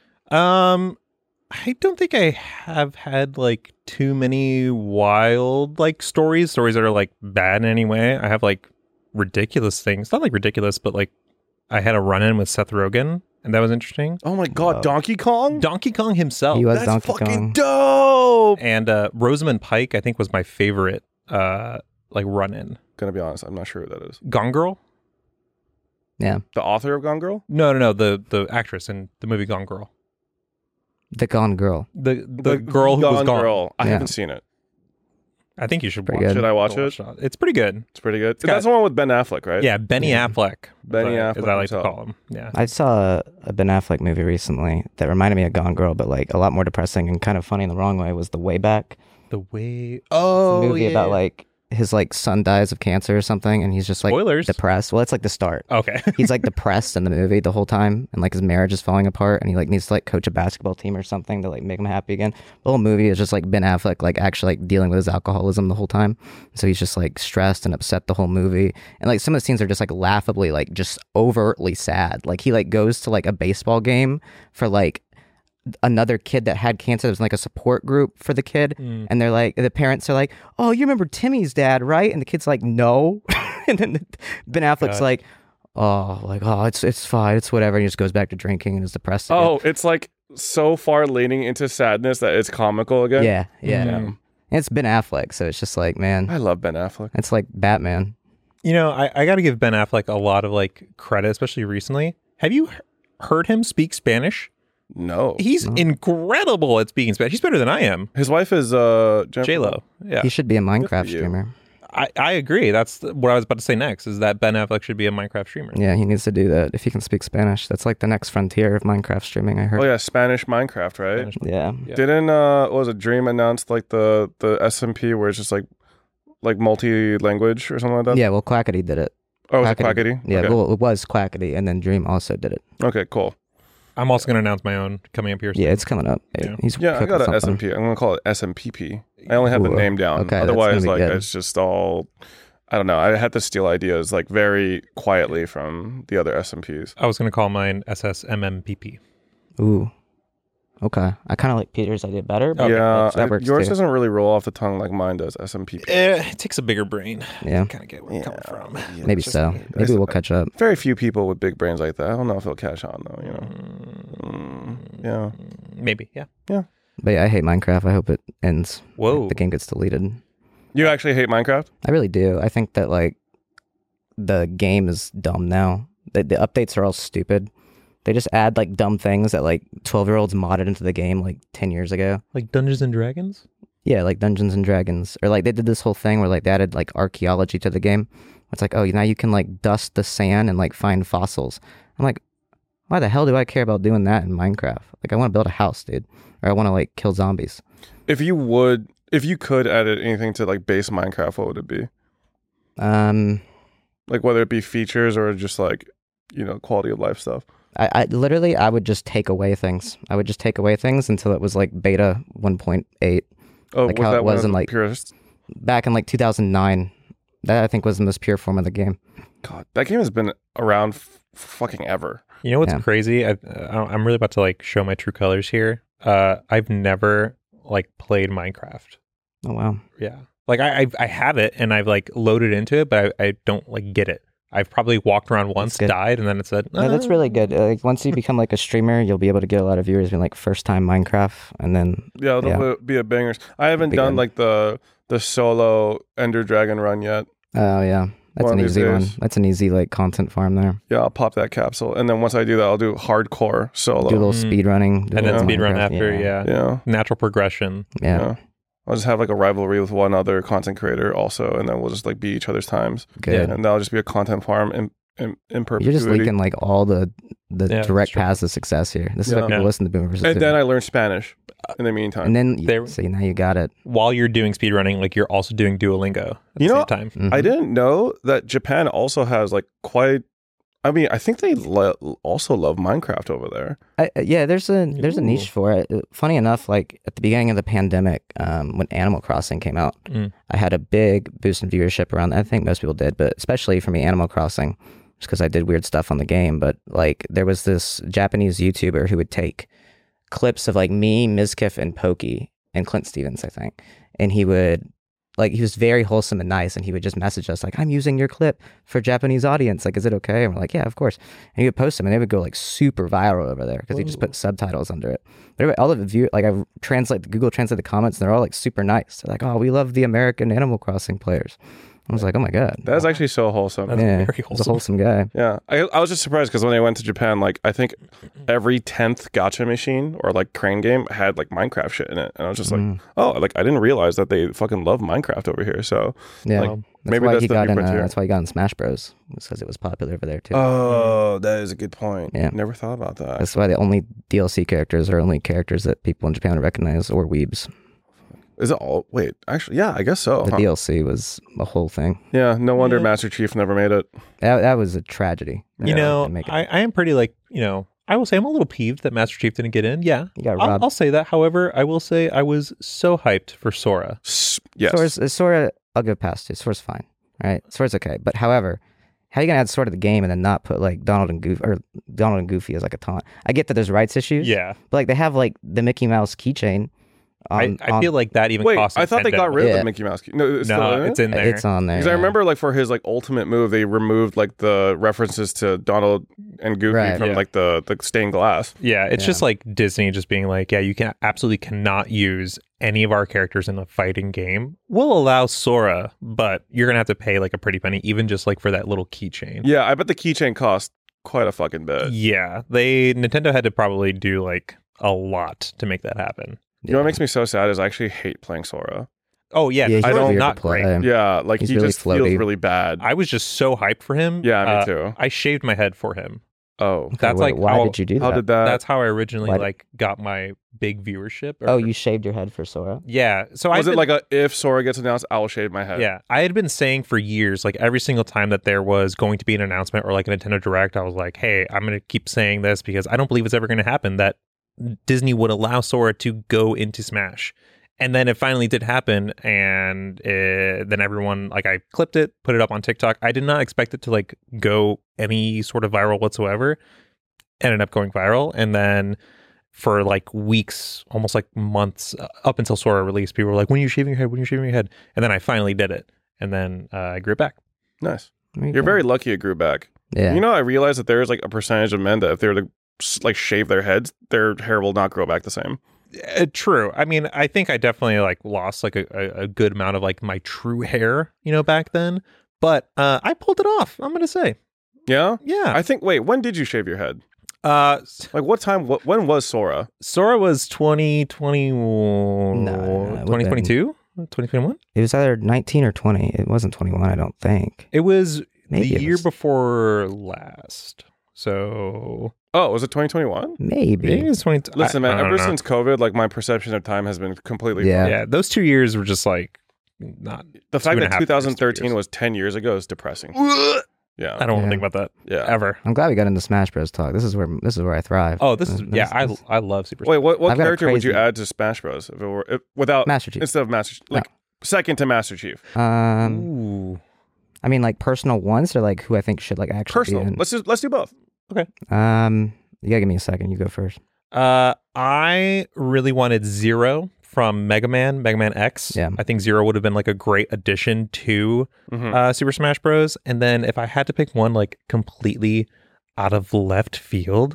I don't think I have had like too many wild like stories that are like bad in any way. I have like ridiculous things. Not like ridiculous, but like I had a run-in with Seth Rogen, and that was interesting. Oh my God, Donkey Kong? Donkey Kong himself. He was That's Donkey fucking Kong. dope. And Rosamund Pike, I think, was my favorite like run-in. Gonna be honest, I'm not sure who that is. Gone Girl? Yeah. The author of Gone Girl? No, the actress in the movie Gone Girl. The Gone Girl. The girl who was gone. Girl. I Yeah. haven't seen it. I think you should Pretty watch good. it. Should I watch Go it? It's pretty good. It's pretty good. got- That's the one with Ben Affleck, right? Yeah, Benny Yeah. Affleck. Benny as Affleck I like to himself. call him. Yeah. I saw a Ben Affleck movie recently that reminded me of Gone Girl, but like a lot more depressing and kind of funny in the wrong way. Was The Way Back? The way. It's Oh, a movie about like his like son dies of cancer or something, and he's just like Spoilers. depressed. Well, it's like the start. Okay. He's like depressed in the movie the whole time, and like his marriage is falling apart, and he like needs to like coach a basketball team or something to like make him happy again. The whole movie is just like Ben Affleck like actually like dealing with his alcoholism the whole time, so he's just like stressed and upset the whole movie. And like some of the scenes are just like laughably like just overtly sad. Like he like goes to like a baseball game for like another kid that had cancer. There's like a support group for the kid, and they're like, the parents are like, "Oh, you remember Timmy's dad, right?" And the kid's like, "No," and then Ben Affleck's like, "Oh, it's fine, it's whatever." And he just goes back to drinking and is depressed again. Oh, it's like so far leaning into sadness that it's comical again. yeah. Mm. And it's Ben Affleck, so it's just like, man, I love Ben Affleck. it's like Batman. You know, I got to give Ben Affleck a lot of like credit, especially recently. Have you heard him speak Spanish? No. He's incredible at speaking Spanish. He's better than I am. His wife is J-Lo. Yeah. He should be a Minecraft you. streamer. I agree. That's what I was about to say next, is that Ben Affleck should be a Minecraft streamer. Yeah, he needs to do that. If he can speak Spanish, that's like the next frontier of Minecraft streaming, I heard. Oh yeah, Spanish Minecraft, right? Spanish- Yeah. Yeah. Didn't what was it, Dream announced like the SMP where it's just like multi-language or something like that? Yeah, well, Quackity did it. Oh, was it Quackity? Yeah, Okay. well, it was Quackity, and then Dream also did it. Okay, cool. I'm also going to announce my own coming up here soon. Yeah, it's coming up. Yeah. He's Yeah, I cooking got an something. SMP. I'm gonna call it SMPP. I only have the Ooh, name down. okay, that's Otherwise, gonna be like good. it's just all. I don't know. I had to steal ideas like very quietly from the other SMPs. I was going to call mine SSMMPP. Ooh. Okay. I kind of like Peter's idea better, but Yeah, that works yours too. doesn't really roll off the tongue like mine does. SMPP. It takes a bigger brain. Yeah, Kind of get where I'm coming from. Yeah, maybe it's so. just- Maybe we'll catch up. Very few people with big brains like that. I don't know if it'll catch on though. You know. Yeah. Maybe, yeah. But yeah, I hate Minecraft. I hope it ends. Whoa. The game gets deleted. You actually hate Minecraft? I really do. I think that like the game is dumb now. The updates are all stupid. They just add like dumb things that like 12-year-olds modded into the game like 10 years ago. Like Dungeons and Dragons? Yeah, like Dungeons and Dragons. Or like they did this whole thing where like they added like archaeology to the game. It's like, oh, now you can like dust the sand and like find fossils. I'm like, why the hell do I care about doing that in Minecraft? Like I want to build a house, dude. Or I want to like kill zombies. If you could edit anything to like base Minecraft, what would it be? Like whether it be features or just like, quality of life stuff. I literally I would just take away things. I would just take away things until it was like beta 1.8. Oh, Like was how that it one was of in the like purest? back in like 2009. That I think was the most pure form of the game. God, that game has been around fucking ever. You know what's Yeah. crazy? I'm really about to like show my true colors here. I've never like played Minecraft. Oh wow. Yeah. Like I have it and I've like loaded into it, but I don't like get it. I've probably walked around once, good. died, and then it said, Yeah, that's really good. Like once you become like a streamer, you'll be able to get a lot of viewers being like first time Minecraft, and then Yeah, that'll be a bangers. I haven't Be done good. like the solo Ender Dragon run yet. oh yeah, that's One an of these easy one. days. That's an easy like content farm there. Yeah, I'll pop that capsule, and then once I do that, I'll do hardcore solo. Do a little Mm. speed running, and then Yeah. speed run Minecraft. after, yeah. Yeah, Natural progression. yeah, I'll just have like a rivalry with one other content creator also, and then we'll just like beat each other's times, good. and that'll just be a content farm in perpetuity. You're just leaking like all the Yeah, direct that's true. paths to success here. This is Yeah. why people Yeah. listen to Boomers. And then I learned Spanish in the meantime. and then There- so now you got it. While you're doing speed running, like you're also doing Duolingo at the You know- same time. Mhm. I didn't know that Japan also has like quite. I mean, I think they also love Minecraft over there. Yeah, there's a Ooh. niche for it. Funny enough, like at the beginning of the pandemic, when Animal Crossing came out, Mm. I had a big boost in viewership around that. I think most people did, but especially for me, Animal Crossing, just because I did weird stuff on the game. But like, there was this Japanese YouTuber who would take clips of like me, Mizkif, and Pokey, and Clint Stevens, I think, and he would. Like, he was very wholesome and nice, and he would just message us, like, I'm using your clip for Japanese audience. Like, is it okay? And we're like, yeah, of course. And he would post them, and they would go, like, super viral over there because he just put subtitles under it. But anyway, all of the I Google Translate the comments, and they're all, like, super nice. They're like, oh, we love the American Animal Crossing players. I was like, oh, my God. That is actually so wholesome. That's Yeah, very he's a wholesome. wholesome guy. Yeah, I was just surprised because when I went to Japan, like I think every 10th gacha machine or like crane game had like Minecraft shit in it, and I was just like, oh, like I didn't realize that they fucking love Minecraft over here. So Yeah. like, that's maybe why that's he the got new in, frontier. that's why he got in Smash Bros. Because it was popular over there, too. Oh, that is a good point. Yeah. Never thought about that. That's why the only DLC characters are only characters that people in Japan recognize or weebs. Is it all? Wait, actually, yeah, I guess so. The huh? DLC was a whole thing. Yeah, no wonder Yeah. Master Chief never made it. That was a tragedy. You Yeah, know, didn't make it. I am pretty like, I will say I'm a little peeved that Master Chief didn't get in. Yeah. You got robbed. I'll say that. However, I will say I was so hyped for Sora. Yes. Sora, I'll give past to. Sora's fine. Right? Sora's okay. But however, how are you gonna add Sora to the game and then not put like Donald and Goofy as like a taunt? I get that there's rights issues. Yeah. But like they have like the Mickey Mouse keychain. I feel like that even Wait, cost I thought they got rid of Yeah. the Mickey Mouse. No, it's, No, still in it's it? in there. It's on there. Because I yeah. remember, like, for his like ultimate move, they removed like the references to Donald and Goofy Right. from like the stained glass. Yeah, it's just like Disney just being like, yeah, you can absolutely cannot use any of our characters in a fighting game. We'll allow Sora, but you're gonna have to pay like a pretty penny, even just like for that little keychain. Yeah, I bet the keychain cost quite a fucking bit. Yeah, Nintendo had to probably do like a lot to make that happen. You know what makes me so sad is I actually hate playing Sora. Oh yeah, he's I don't- weird to not play. great. Yeah, like He's he really just feels floaty. really bad. I was just so hyped for him. Yeah, me too. I shaved my head for him. Oh, Okay, That's like why how- did you do how that? did that? That's how I originally Why- like got my big viewership. Oh, you shaved your head for Sora? Yeah. So was I it like a if Sora gets announced, I'll shave my head? Yeah, I had been saying for years, like every single time that there was going to be an announcement or like a Nintendo Direct, I was like, hey, I'm going to keep saying this because I don't believe it's ever going to happen that Disney would allow Sora to go into Smash. And then it finally did happen. And then everyone, like I clipped it, put it up on TikTok. I did not expect it to like go any sort of viral whatsoever. Ended up going viral. And then for like weeks, almost like months, up until Sora released, people were like, when are you shaving your head? When are you shaving your head? And then I finally did it. And then I grew it back. Nice. There you You're go. very lucky it grew back. Yeah. You know, I realized that there is like a percentage of men that if they were to like shave their heads, their hair will not grow back the same. True. I mean, I think I definitely like lost like a good amount of like my true hair, back then. But I pulled it off, I'm going to say. Yeah? Yeah. I think, wait, when did you shave your head? Uh, Like what time, when was Sora? Sora was 2020, No, it would've 2022, 2021. It was either 19 or 20. It wasn't 21, I don't think. It was Maybe the it year was- before last. So Oh, was it 2021? Maybe. maybe it's 20. Listen, man, I don't ever know. since COVID, like my perception of time has been completely Yeah. wrong. Yeah, those 2 years were just like not. The fact and a that half years, 2013 3 years. was 10 years ago is depressing. Yeah. I don't want Yeah. to think about that Yeah. ever. I'm glad we got into Smash Bros. Talk. This is where I thrive. Oh, this is This- I love Super. Wait, what I've got a character would you crazy- add to Smash Bros? If it were without Master Chief. instead of Master like second to Master Chief? Ooh. I mean, like personal ones or like who I think should like actually Personal. be in. Let's do both. You gotta give me a second. You go first. I really wanted Zero from Mega Man X. Yeah. I think Zero would have been like a great addition to Mhm. Super Smash Bros. And then if I had to pick one like completely out of left field,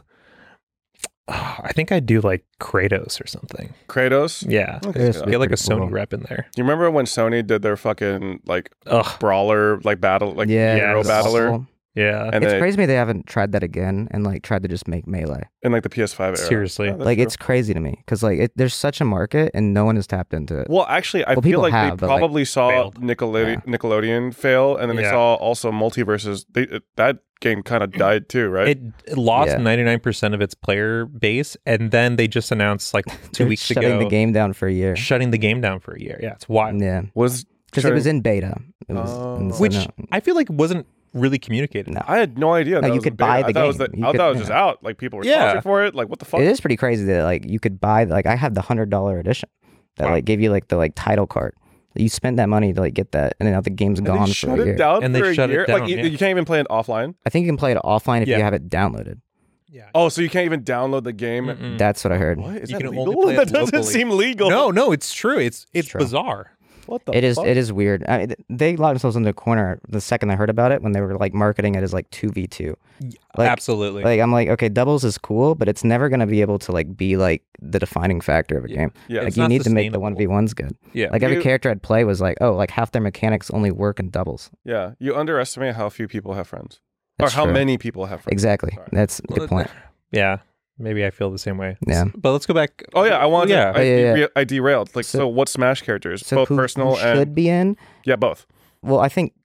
I think I'd do like Kratos or something. Kratos. Yeah. Okay, Yes, yeah. Get like a pretty Sony cool. rep in there. You remember when Sony did their fucking like Ugh. brawler like battle like Yeah, hero it was battler awful. Yeah. and It's then crazy to me they haven't tried that again and like tried to just make Melee. in like the PS5 era? Seriously. Yeah, that's Like true. it's crazy to me because like there's such a market and no one has tapped into it. Well, actually, I Well, feel people like have, they but, like, probably saw failed. Nickelodeon fail, and then they Yeah. saw also Multiverses. That game kind of died too, right? It lost Yeah. 99% of its player base, and then they just announced like 2 They're weeks shutting ago the game down for a year. shutting the game down for a year. Yeah, it's wild. Yeah, was because it was in beta. It was, Oh. and so Which no. I feel like wasn't really communicated. No. I had no idea. No, that you was a could beta. buy the I thought it was, game. the, You I could- thought it was just yeah. out. Like people were Yeah. charging for it. Like what the fuck? It is pretty crazy that like you could buy like I had the $100 edition that Wow. like gave you like the like title card. You spent that money to like get that, and then now the game's And gone they for shut a year. it down And for they a shut it year. down, Like you, yeah. you can't even play it offline. I think you can play it offline if Yeah. you have it downloaded. Yeah. Oh, so you can't even download the game. Mm-mm. That's what I heard. What is You that can only legal? play it That doesn't locally. seem legal. No, it's true. It's true. bizarre. What the? It is. fuck? It is weird. I mean, they locked themselves into a corner the second I heard about it when they were like marketing it as like 2v2. Like- Absolutely. Like I'm like, okay, doubles is cool, but it's never gonna be able to like be like the defining factor of a game. Yeah. It's Like you not need to make the sustainable. 1v1s good. yeah. Like every You- character I'd play was like, oh, like half their mechanics only work in doubles. Yeah. You underestimate how few people have friends, That's or how true. many people have friends. Exactly. Sorry. That's a Well, good point. Yeah. Maybe I feel the same way. Yeah. But let's go back. Oh yeah, I wanted. Yeah. I derailed. Like so, So- what Smash characters? So both who personal should and be in? yeah, both. Well, I think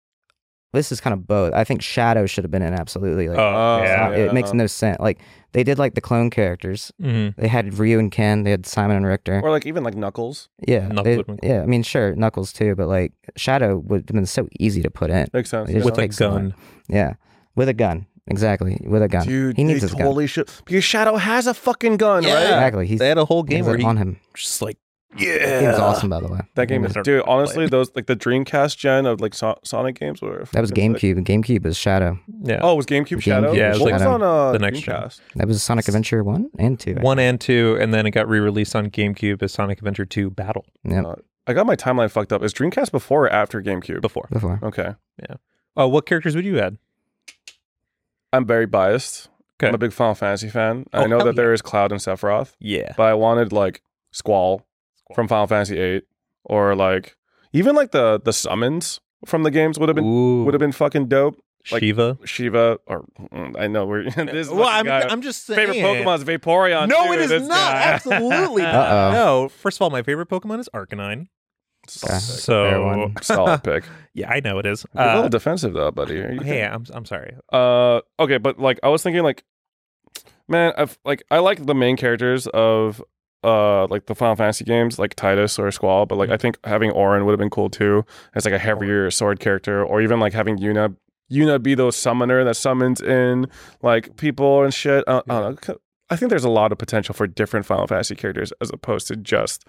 this is kind of both. I think Shadow should have been in absolutely. Like Oh, yeah. it makes no sense. Like they did like the clone characters. Mhm. They had Ryu and Ken. They had Simon and Richter. Or like even like Knuckles. Yeah, Knuckles they- would've been cool. yeah. I mean, sure, Knuckles too, but like Shadow would have been so easy to put in. Makes sense. It just With a takes so gun. long. Yeah, with a gun. Exactly, with a gun. Dude, he needs they his totally should because Shadow has a fucking gun, Yeah. right? gun. Exactly. He's They had a whole he game has where it he on him. just like Yeah, He was awesome, by the way. That game Yeah. is, dude. Honestly, those like the Dreamcast gen of like Sonic games were. That was fucking sick. GameCube. GameCube was Shadow. yeah. Oh, it was GameCube Shadow. GameCube Yeah, it was what like was on the next gen. Dreamcast? That was Sonic Adventure 1 and 2. I 1 and 2, and then it got re-released on GameCube as Sonic Adventure 2 Battle think. Yep. I got my timeline fucked up. Is Dreamcast before or after GameCube? before. Before. Okay. What characters would you add? I'm very biased. Okay. I'm a big Final Fantasy fan. I know that there is Cloud and Sephiroth, Yeah. but I wanted like Squall from Final Fantasy VIII, or like even like the summons from the games would have been fucking dope. Like Shiva, or I know we're this. Well, I'm just saying. Favorite Pokemon is Vaporeon. No, too, it is this not. guy. Absolutely not. No. First of all, my favorite Pokemon is Arcanine. Fair So one. Solid pick. yeah, I know it is. You're a little defensive though, buddy. Hey, I'm sorry. Okay, but like I was thinking, like, man, I like the main characters of like the Final Fantasy games, like Tidus or Squall, but like I think having Auron would have been cool too, as like a heavier sword character, or even like having Yuna be those summoner that summons in like people and shit. I don't know. I think there's a lot of potential for different Final Fantasy characters as opposed to just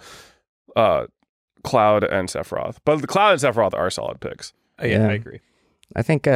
Cloud and Sephiroth. But the Cloud and Sephiroth are solid picks. Yeah, I agree. I think who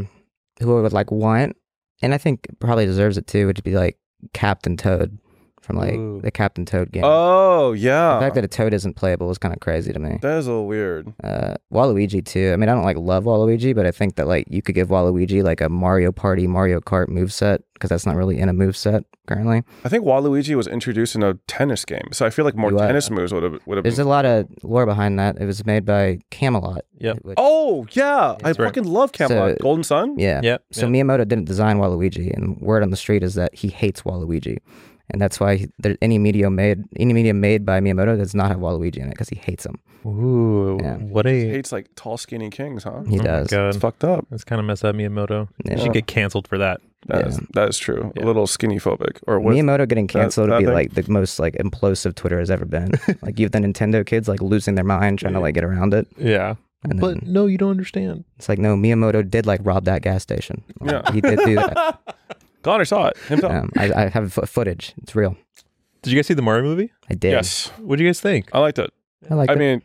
I would like want, and I think probably deserves it too, would be like Captain Toad from like the Captain Toad game. Oh yeah, the fact that a Toad isn't playable was kind of crazy to me. That is a little weird. Waluigi too. I mean, I don't like love Waluigi, but I think that like you could give Waluigi like a Mario Party, Mario Kart moveset, because that's not really in a moveset currently. I think Waluigi was introduced in a tennis game, so I feel like more tennis moves would have There's been. a lot of lore behind that. It was made by Camelot. Yep. Oh yeah, I right. fucking love Camelot. So- Golden Sun. Yeah. Yep. So Miyamoto didn't design Waluigi, and word on the street is that he hates Waluigi, and that's why any media made by Miyamoto does not have Waluigi in it because he hates him. Ooh, Yeah. what He a hates like tall, skinny kings, huh? He does. God. It's fucked up. That's kind of messed up, Miyamoto. Yeah. You should get canceled for that. That is true. Yeah. A little skinny phobic, or what? Miyamoto getting canceled that would be thing? like the most like implosive Twitter has ever been. Like you have the Nintendo kids like losing their mind trying to like get around it. Yeah. And But then no, you don't understand. it's like, no, Miyamoto did like rob that gas station. Yeah. He did do that. Connor saw it himself. I have footage. It's real. Did you guys see the Mario movie? I did. Yes, What do you guys think? I liked it. I like I it. mean,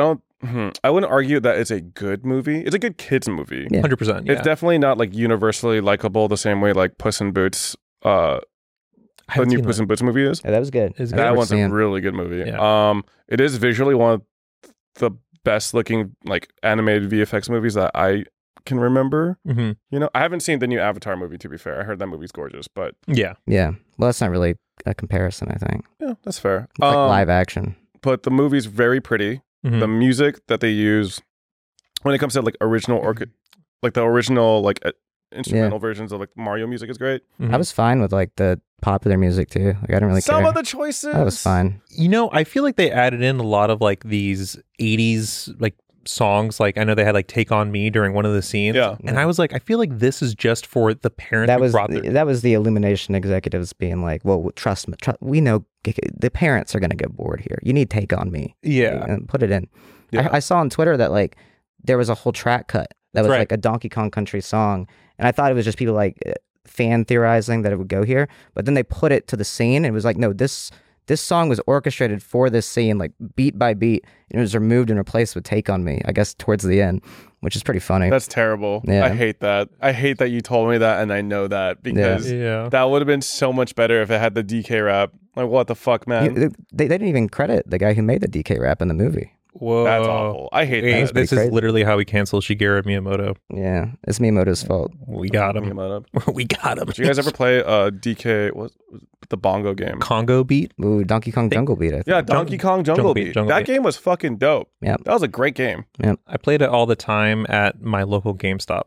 I wouldn't argue that it's a good movie. It's a good kids movie. Yeah. 100%. Yeah. It's definitely not like universally likable the same way like Puss in Boots, the new Puss in Boots movie is. Yeah, that was good. It's I good. That remember one's a seeing- really good movie. Yeah. It is visually one of the best looking like animated VFX movies that I can remember. Mm-hmm. You know, I haven't seen the new Avatar movie, to be fair. I heard that movie's gorgeous, but Yeah. Yeah. Well, that's not really a comparison, I think. yeah, that's fair. It's like live action. But the movie's very pretty. Mhm. The music that they use when it comes to like original like the original like instrumental versions of like Mario music is great. Mhm. I was fine with like the popular music too. Like I didn't really Some care. of the choices, That was fine. You know, I feel like they added in a lot of like these 80s like songs. Like I know they had like Take On Me during one of the scenes. Yeah. And I was like, I feel like this is just for the parents That who was brought their... that was the Illumination executives being like, "Well, trust me, we know the parents are going to get bored here. You need Take On Me, Yeah. and put it in." Yeah. I saw on Twitter that like there was a whole track cut that was Right. like a Donkey Kong Country song, and I thought it was just people like fan theorizing that it would go here, but then they put it to the scene, and it was like, no, this song was orchestrated for this scene, like beat by beat, and it was removed and replaced with Take On Me, I guess towards the end, which is pretty funny. That's terrible. Yeah. I hate that. I hate that you told me that and I know that because Yeah. that would have been so much better if it had the DK rap. Like, what the fuck, man? They didn't even credit the guy who made the DK rap in the movie. Whoa. That's awful. I hate Hey, that. this pretty is crazy. literally how we cancel Shigeru Miyamoto. Yeah, it's Miyamoto's fault. We got him. Did We got him. you guys ever play DK, what the bongo game? Congo Beat? Ooh, Donkey Kong Jungle Beat, I think. Yeah, Donkey Kong Jungle Beat. Jungle That Beat. game was fucking dope. Yep. That was a great game. I played it all the time at my local GameStop.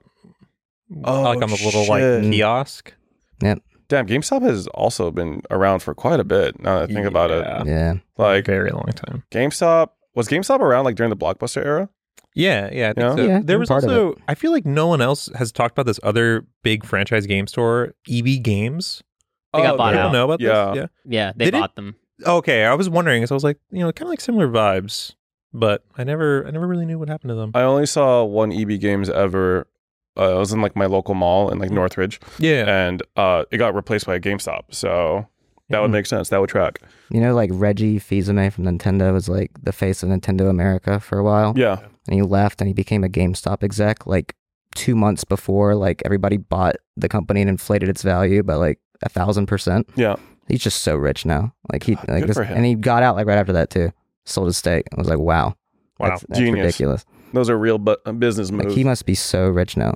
Oh, like on the little like shit. kiosk. Damn, GameStop has also been around for quite a bit. Now that I think about it, Yeah. like Very long time. GameStop was GameStop around like during the Blockbuster era. Yeah, I think Yeah? so. Yeah, there I'm was part of also, I feel like no one else has talked about this other big franchise game store, EB Games. They got bought You out. don't know about Yeah. this? Yeah. Yeah, they Did it? bought them. Okay, I was wondering, so I was like, kind of like similar vibes, but I never really knew what happened to them. I only saw one EB Games ever. It was in like my local mall in like Northridge, Yeah. and it got replaced by a GameStop. So that would make sense. That would track. You know, like Reggie Fils-Aimé from Nintendo was like the face of Nintendo America for a while. Yeah. And he left and he became a GameStop exec like 2 months before like everybody bought the company and inflated its value by like 1,000%. Yeah. He's just so rich now. Like he like Good this, for him. and he got out like right after that too. Sold his stake. I was like, wow. Wow. That's Genius. ridiculous. Those are real business moves. Like he must be so rich now.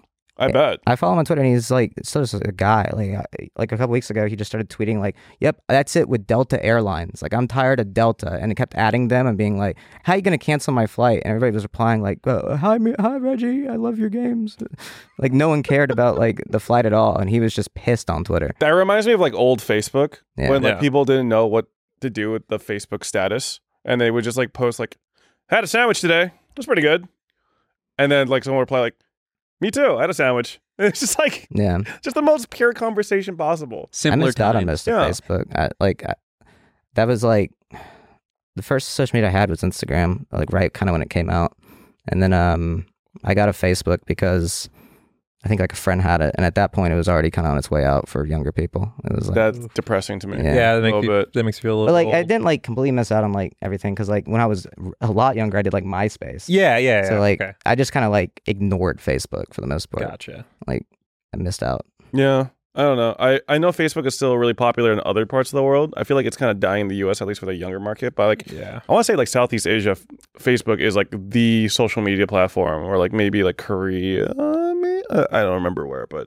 I bet. I follow him on Twitter, and he's like still just a guy. Like a couple weeks ago, he just started tweeting like, "Yep, that's it with Delta Airlines. Like, I'm tired of Delta," and it kept adding them and being like, "How are you gonna cancel my flight?" And everybody was replying like, "Hi, Reggie, I love your games." Like, no one cared about like the flight at all, and he was just pissed on Twitter. That reminds me of like old Facebook when like Yeah. people didn't know what to do with the Facebook status, and they would just like post like, "Had a sandwich today. It was pretty good," and then like someone would reply like, "Me too. I had a sandwich." It's just like Yeah, just the most pure conversation possible. I Simpler missed out on times. most of Yeah. Facebook. That was like the first social media I had was Instagram, like right kind of when it came out, and then I got a Facebook because I think like a friend had it, and at that point it was already kind of on its way out for younger people. It was like, That's depressing to me. Yeah. Yeah, a little bit. that makes you feel a but little. like I didn't like completely miss out on like everything because like when I was a lot younger, I did like MySpace. Yeah. So like okay. I just kind of like ignored Facebook for the most part. Gotcha. Like I missed out. Yeah. I don't know. I know Facebook is still really popular in other parts of the world. I feel like it's kind of dying in the US, at least for the younger market. But like, Yeah. I want to say like Southeast Asia, Facebook is like the social media platform, or like maybe like Korea. I don't remember where, but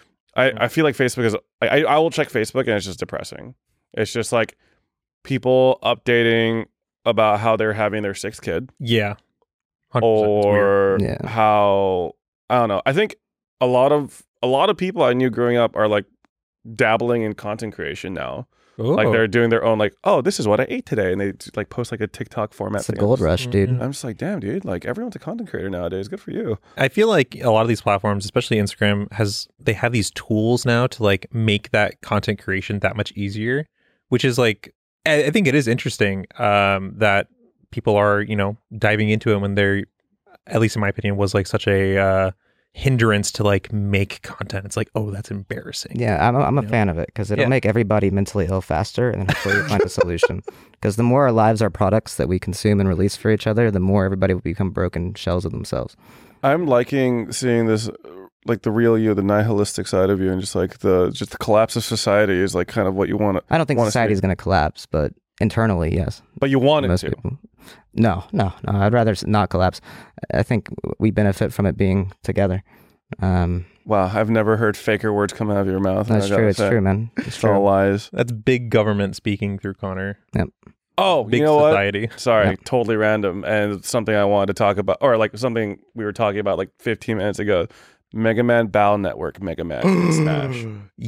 I feel like Facebook is. I will check Facebook and it's just depressing. It's just like people updating about how they're having their sixth kid, 100%. It's weird. or Yeah. how I don't know. I think a lot of people I knew growing up are like dabbling in content creation now. Like Ooh. they're doing their own like, "Oh, this is what I ate today," and they like post like a TikTok format. It's the thing. gold rush, dude. Mhm. I'm just like, damn, dude. Like everyone's a content creator nowadays. Good for you. I feel like a lot of these platforms, especially Instagram, they have these tools now to like make that content creation that much easier, which is like I think it is interesting that people are diving into it when they're, at least in my opinion, was like such a hindrance to like make content. It's like, oh, that's embarrassing. Yeah, I'm a You know? fan of it because it'll Yeah. make everybody mentally ill faster, and then hopefully we'll find a solution. Because the more our lives are products that we consume and release for each other, the more everybody will become broken shells of themselves. I'm liking seeing this, like the real you, the nihilistic side of you, and just like the collapse of society is like kind of what you want to. I don't think wanna society see. is going to collapse, but internally, yes. But you want it Most to. people. No. I'd rather not collapse. I think we benefit from it being together. Wow, I've never heard faker words come out of your mouth. That's I gotta true. It's say. true, man. It's It's all true. lies. That's big government speaking through Connor. Oh, Big you know what? society. Sorry, Yep. totally random, and something I wanted to talk about, or like something we were talking about like 15 minutes ago. Mega Man Battle Network, Mega Man Smash.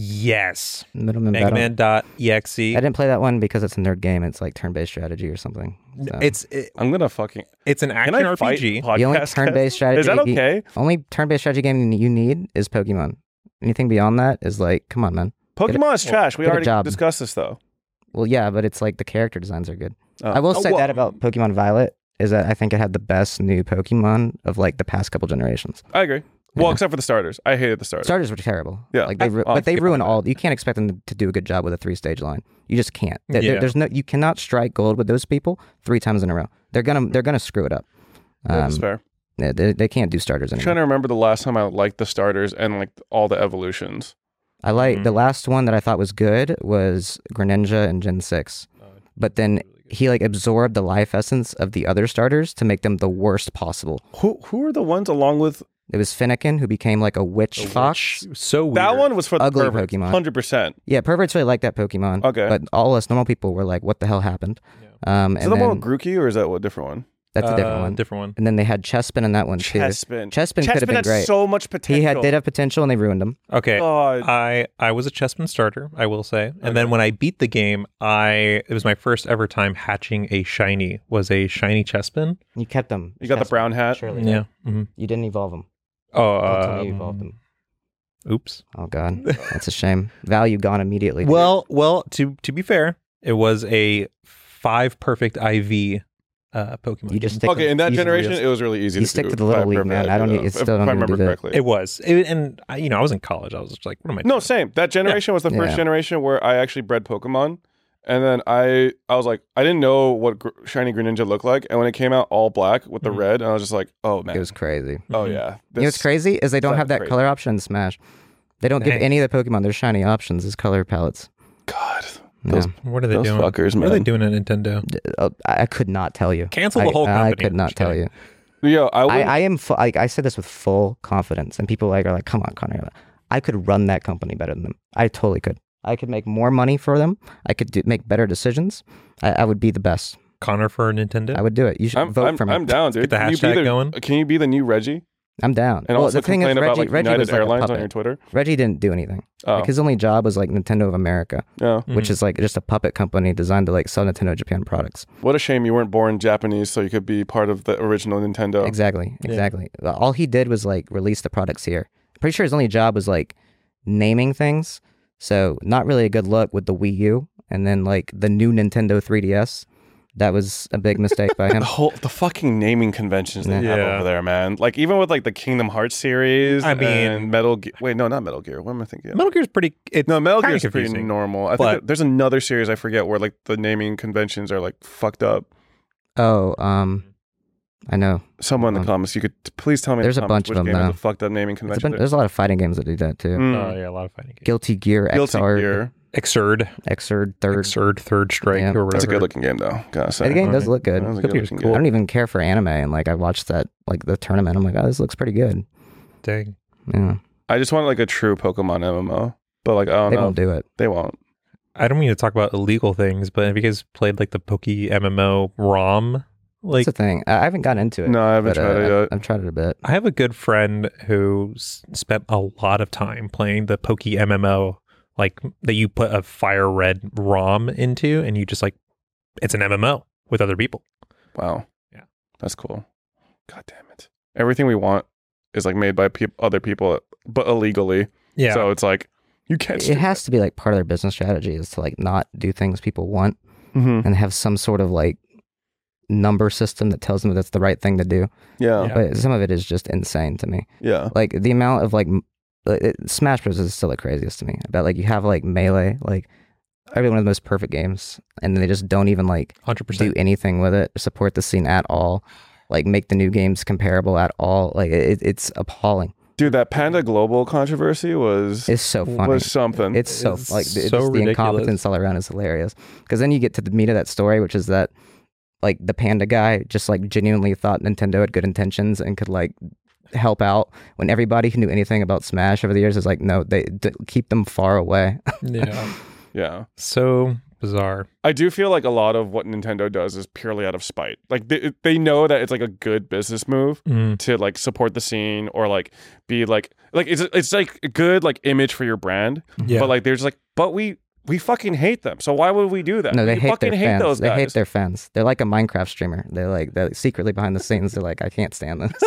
Yes. Middleman Battle. Megaman.exe. I didn't play that one because it's a nerd game. It's like turn-based strategy or something. So. I'm gonna fucking. It's an Can action I fight RPG. The only podcast? turn-based strategy. Is that okay? Only turn-based strategy game you need is Pokemon. Anything beyond that is like, come on, man. Pokemon is trash. We get a already job. discussed this though. Well, yeah, but it's like the character designs are good. Oh. I will say well, that about Pokemon Violet is that I think it had the best new Pokemon of like the past couple generations. I agree. Well, Yeah. except for the starters. I hated the starters. Starters were terrible. Yeah. like they I'll but they skip ruin on all. You can't expect them to do a good job with a 3-stage line. You just can't. Yeah. There's no. You cannot strike gold with those people 3 times in a row. They're gonna screw it up. That's fair. Yeah, they can't do starters I'm anymore. trying to remember the last time I liked the starters and like all the evolutions. I like Mhm. the last one that I thought was good was Greninja in Gen 6. But then he like absorbed the life essence of the other starters to make them the worst possible. Who are the ones along with It was Finnegan who became like a witch The fox. witch. So weird. that one was for the Ugly perverts, Pokemon. 100%. Yeah, perverts really like that Pokemon. Okay. But all us normal people were like, what the hell happened? And Is that the then, one with Grookey or is that a different one? that's a different one. Different one. And then they had Chespin in that one too. Chespin. Chespin could have been had great. so much potential. He did have potential and they ruined him. Okay. God. I was a Chespin starter, I will say. And then when I beat the game, it was my first ever time hatching a shiny. Was a shiny Chespin. You kept them. You got the brown hat? Surely. Yeah. Mm-hmm. You didn't evolve them. Oh, Don't tell me you evolved them. oops. Oh god, that's a shame. Value gone immediately. dude. Well, to be fair, it was a 5 perfect IV Pokemon. You just game. stick Okay, to, in that you- generation, it was really easy you to stick do. to the little If I league, remember man. I don't that, need- it if still don't I need to do remember that. correctly. It was. And I was in college. I was just like, what am I doing? No, same. That generation was the first Yeah. generation where I actually bred Pokemon. And then I was like, I didn't know what shiny Greninja looked like. And when it came out all black with the Mhm. red, and I was just like, oh, man. It was crazy. oh, Mhm. yeah. You know what's This- crazy is they don't that's have that crazy. color option in Smash. They don't give Dang. any of the Pokemon their shiny options as color palettes. God. Yeah. Those- What are they Those doing? fuckers, What are they man. doing at Nintendo? I could not tell you. Cancel the whole I company. could not Just tell kidding. you. Yeah, I am like I said this with full confidence, and people are like, come on, Connor, I could run that company better than them. I totally could. I could make more money for them. I could make better decisions. I would be the best. Connor for Nintendo. I would do it. You should vote for me. I'm down, dude. Get the hashtag going. Can you be the new Reggie? I'm down. And also complain about like United was like Airlines on your Twitter? Reggie didn't do anything. Like, his only job was like Nintendo of America, which is like just a puppet company designed to like sell Nintendo Japan products. What a shame you weren't born Japanese so you could be part of the original Nintendo. Exactly. All he did was like release the products here. I'm pretty sure his only job was like naming things. So not really a good look with the Wii U and then like the new Nintendo 3DS. That was a big mistake by him. The fucking naming conventions they have over there, man. Like even with like the Kingdom Hearts series. I mean, and Metal Gear. Wait, no, not Metal Gear. What am I thinking? Metal Gear's pretty. Metal Gear's pretty normal. I think there's another series I forget where like the naming conventions are like fucked up. Oh, I know. Someone in the comments, you could please tell me. There's a bunch of them. Game has a fucked up naming convention. There's a lot of fighting games that do that too. Oh yeah, a lot of fighting games. Guilty Gear, XR. Xrd, Third Strike, or whatever. That's a good looking game, though. Gotta say, the game does look good. Cool. I don't even care for anime, and like I watched that like the tournament. I'm like, oh, this looks pretty good. Dang. Yeah. I just want like a true Pokemon MMO, but like I don't know. They won't do it. They won't. I don't mean to talk about illegal things, but have you guys played like the Poke MMO ROM? Like, that's the thing. I haven't gotten into it. No, I haven't tried it yet. I've tried it a bit. I have a good friend who spent a lot of time playing the Poke MMO. Like that you put a fire red ROM into and you just like, it's an MMO with other people. Wow. Yeah. That's cool. God damn it. Everything we want is like made by other people, but illegally. Yeah. So it's like, you can't. It has to be like part of their business strategy is to like not do things people want and have some sort of like number system that tells them that's the right thing to do. Yeah. But some of it is just insane to me. Yeah. Like the amount of like, Smash Bros is still the craziest to me. I bet like you have like Melee, like every one of the most perfect games, and they just don't even like 100% do anything with it, support the scene at all, like make the new games comparable at all. Like it's appalling. Dude, that Panda Global controversy it's so funny. Was something. It's so like it's so the incompetence all around is hilarious. Because then you get to the meat of that story, which is that like the Panda guy just like genuinely thought Nintendo had good intentions and could like help out when everybody who knew anything about Smash over the years is like, no, they keep them far away. Yeah. So bizarre. I do feel like a lot of what Nintendo does is purely out of spite. Like they know that it's like a good business move to like support the scene or like be like it's like a good like image for your brand. Yeah. But like there's like, but we fucking hate them. So why would we do that? No, they hate their fans. Those guys. They hate their fans. They're like a Minecraft streamer. They're secretly behind the scenes. They're like, I can't stand this.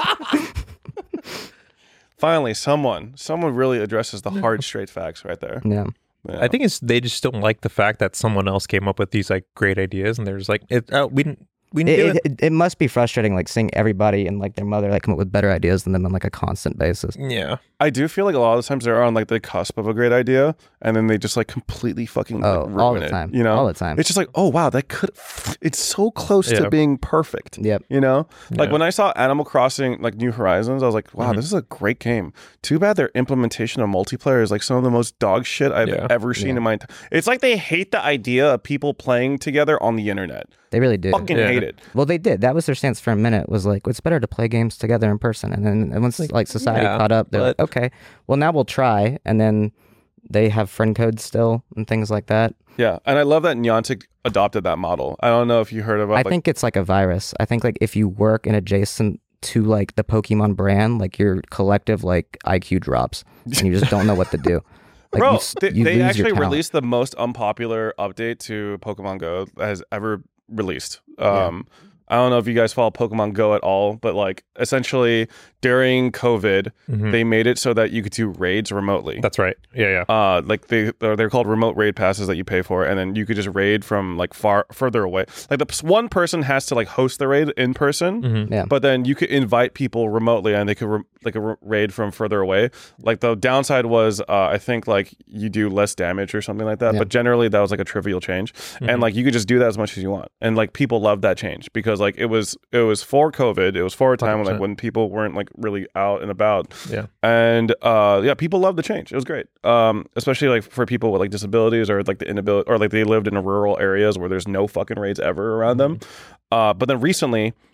Finally, someone really addresses the hard, straight facts right there. Yeah. I think they just don't like the fact that someone else came up with these like great ideas, and they're just like, we didn't do it. It must be frustrating, like seeing everybody and like their mother like come up with better ideas than them on like a constant basis. Yeah, I do feel like a lot of the times they're on like the cusp of a great idea, and then they just like completely fucking ruin all the time. It, you know, all the time. It's just like, oh wow, it's so close to being perfect. Yep. You know, like when I saw Animal Crossing like New Horizons, I was like, wow, this is a great game. Too bad their implementation of multiplayer is like some of the most dog shit I've ever seen in my. It's like they hate the idea of people playing together on the internet. They really do. Fucking hate it. Well, they did. That was their stance for a minute. Was like, it's better to play games together in person. And then once like society caught up, they're like, okay, well now we'll try. And then they have friend codes still and things like that. Yeah, and I love that Niantic adopted that model. I don't know if you heard about. I think it's like a virus. I think like if you work in adjacent to like the Pokemon brand, like your collective like IQ drops, and you just don't know what to do. Like bro, you they lose actually your talent. released the most unpopular update to Pokemon Go that has ever released. I don't know if you guys follow Pokemon Go at all, but like essentially during COVID, they made it so that you could do raids remotely. That's right. Yeah. Like they're called remote raid passes that you pay for, and then you could just raid from like further away. Like one person has to like host the raid in person, but then you could invite people remotely, and they could raid from further away. Like the downside was, I think like you do less damage or something like that. But generally, that was like a trivial change, and like you could just do that as much as you want, and like people loved that change because like it was for COVID, it was for a time when people weren't like really out and about. Yeah. And people loved the change. It was great. Especially like for people with like disabilities or like the inability or like they lived in rural areas where there's no fucking raids ever around them. But then recently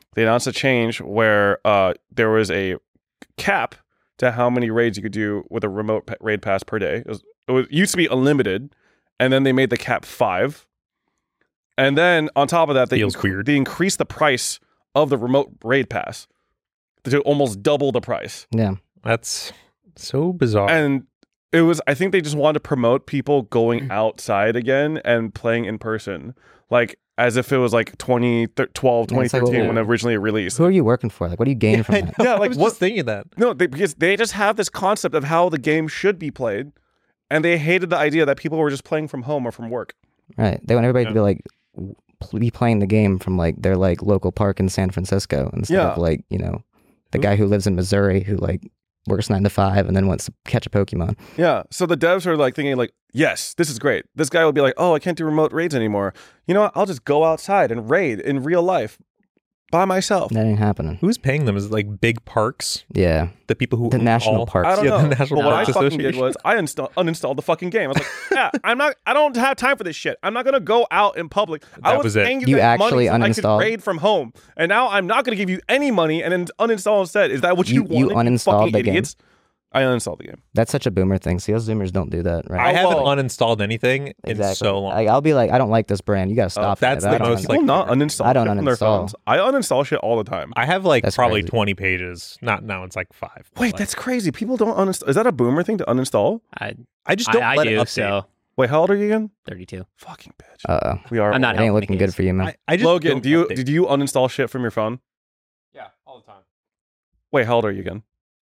they announced a change where there was a cap to how many raids you could do with a remote raid pass per day. It used to be unlimited, and then they made the cap 5. And then on top of that, they increased the price of the remote raid pass to almost double the price. Yeah. That's so bizarre. And it was, I think they just wanted to promote people going outside again and playing in person. Like, as if it was like 2012, 2013 when it originally released. Who are you working for? Like, what do you gain from that? Yeah, like, I was just thinking that. No, because they just have this concept of how the game should be played, and they hated the idea that people were just playing from home or from work. Right. They want everybody to be like, be playing the game from like their like local park in San Francisco instead of like, you know, the guy who lives in Missouri who like works 9 to 5 and then wants to catch a Pokemon. Yeah. So the devs are like thinking like, yes, this is great. This guy will be like, oh, I can't do remote raids anymore. You know what? I'll just go outside and raid in real life by myself. That ain't happening. Who's paying them? Is it like big parks? Yeah. The people who the national parks. I don't know. The National but what I Parks fucking did Association. was I uninstalled the fucking game. I was like, yeah, I don't have time for this shit. I'm not gonna go out in public. I was it. paying You guys actually money so I uninstalled? could raid from home, and now I'm not gonna give you any money and then uninstall instead. Is that what you You wanted? uninstalled fucking the game? idiots? I uninstalled the game. That's such a boomer thing. See, those Zoomers don't do that, right? I haven't well, uninstalled anything in so long. I'll be like, I don't like this brand. You got to stop that's that. the I don't most, un- People not uninstall. I don't shit from their uninstall. phones. I uninstall shit all the time. I have like That's probably crazy. 20 pages. Not now. It's like 5. Wait, Like, that's crazy. People don't uninstall. Is that a boomer thing to uninstall? I just don't I let it do, update. so Wait, how old are you again? 32. Fucking bitch. Uh-oh. We are. I'm not It ain't helping looking the good case. for you, man. I just Logan, don't did update. you uninstall shit from your phone? Yeah, all the time. Wait, how old are you again?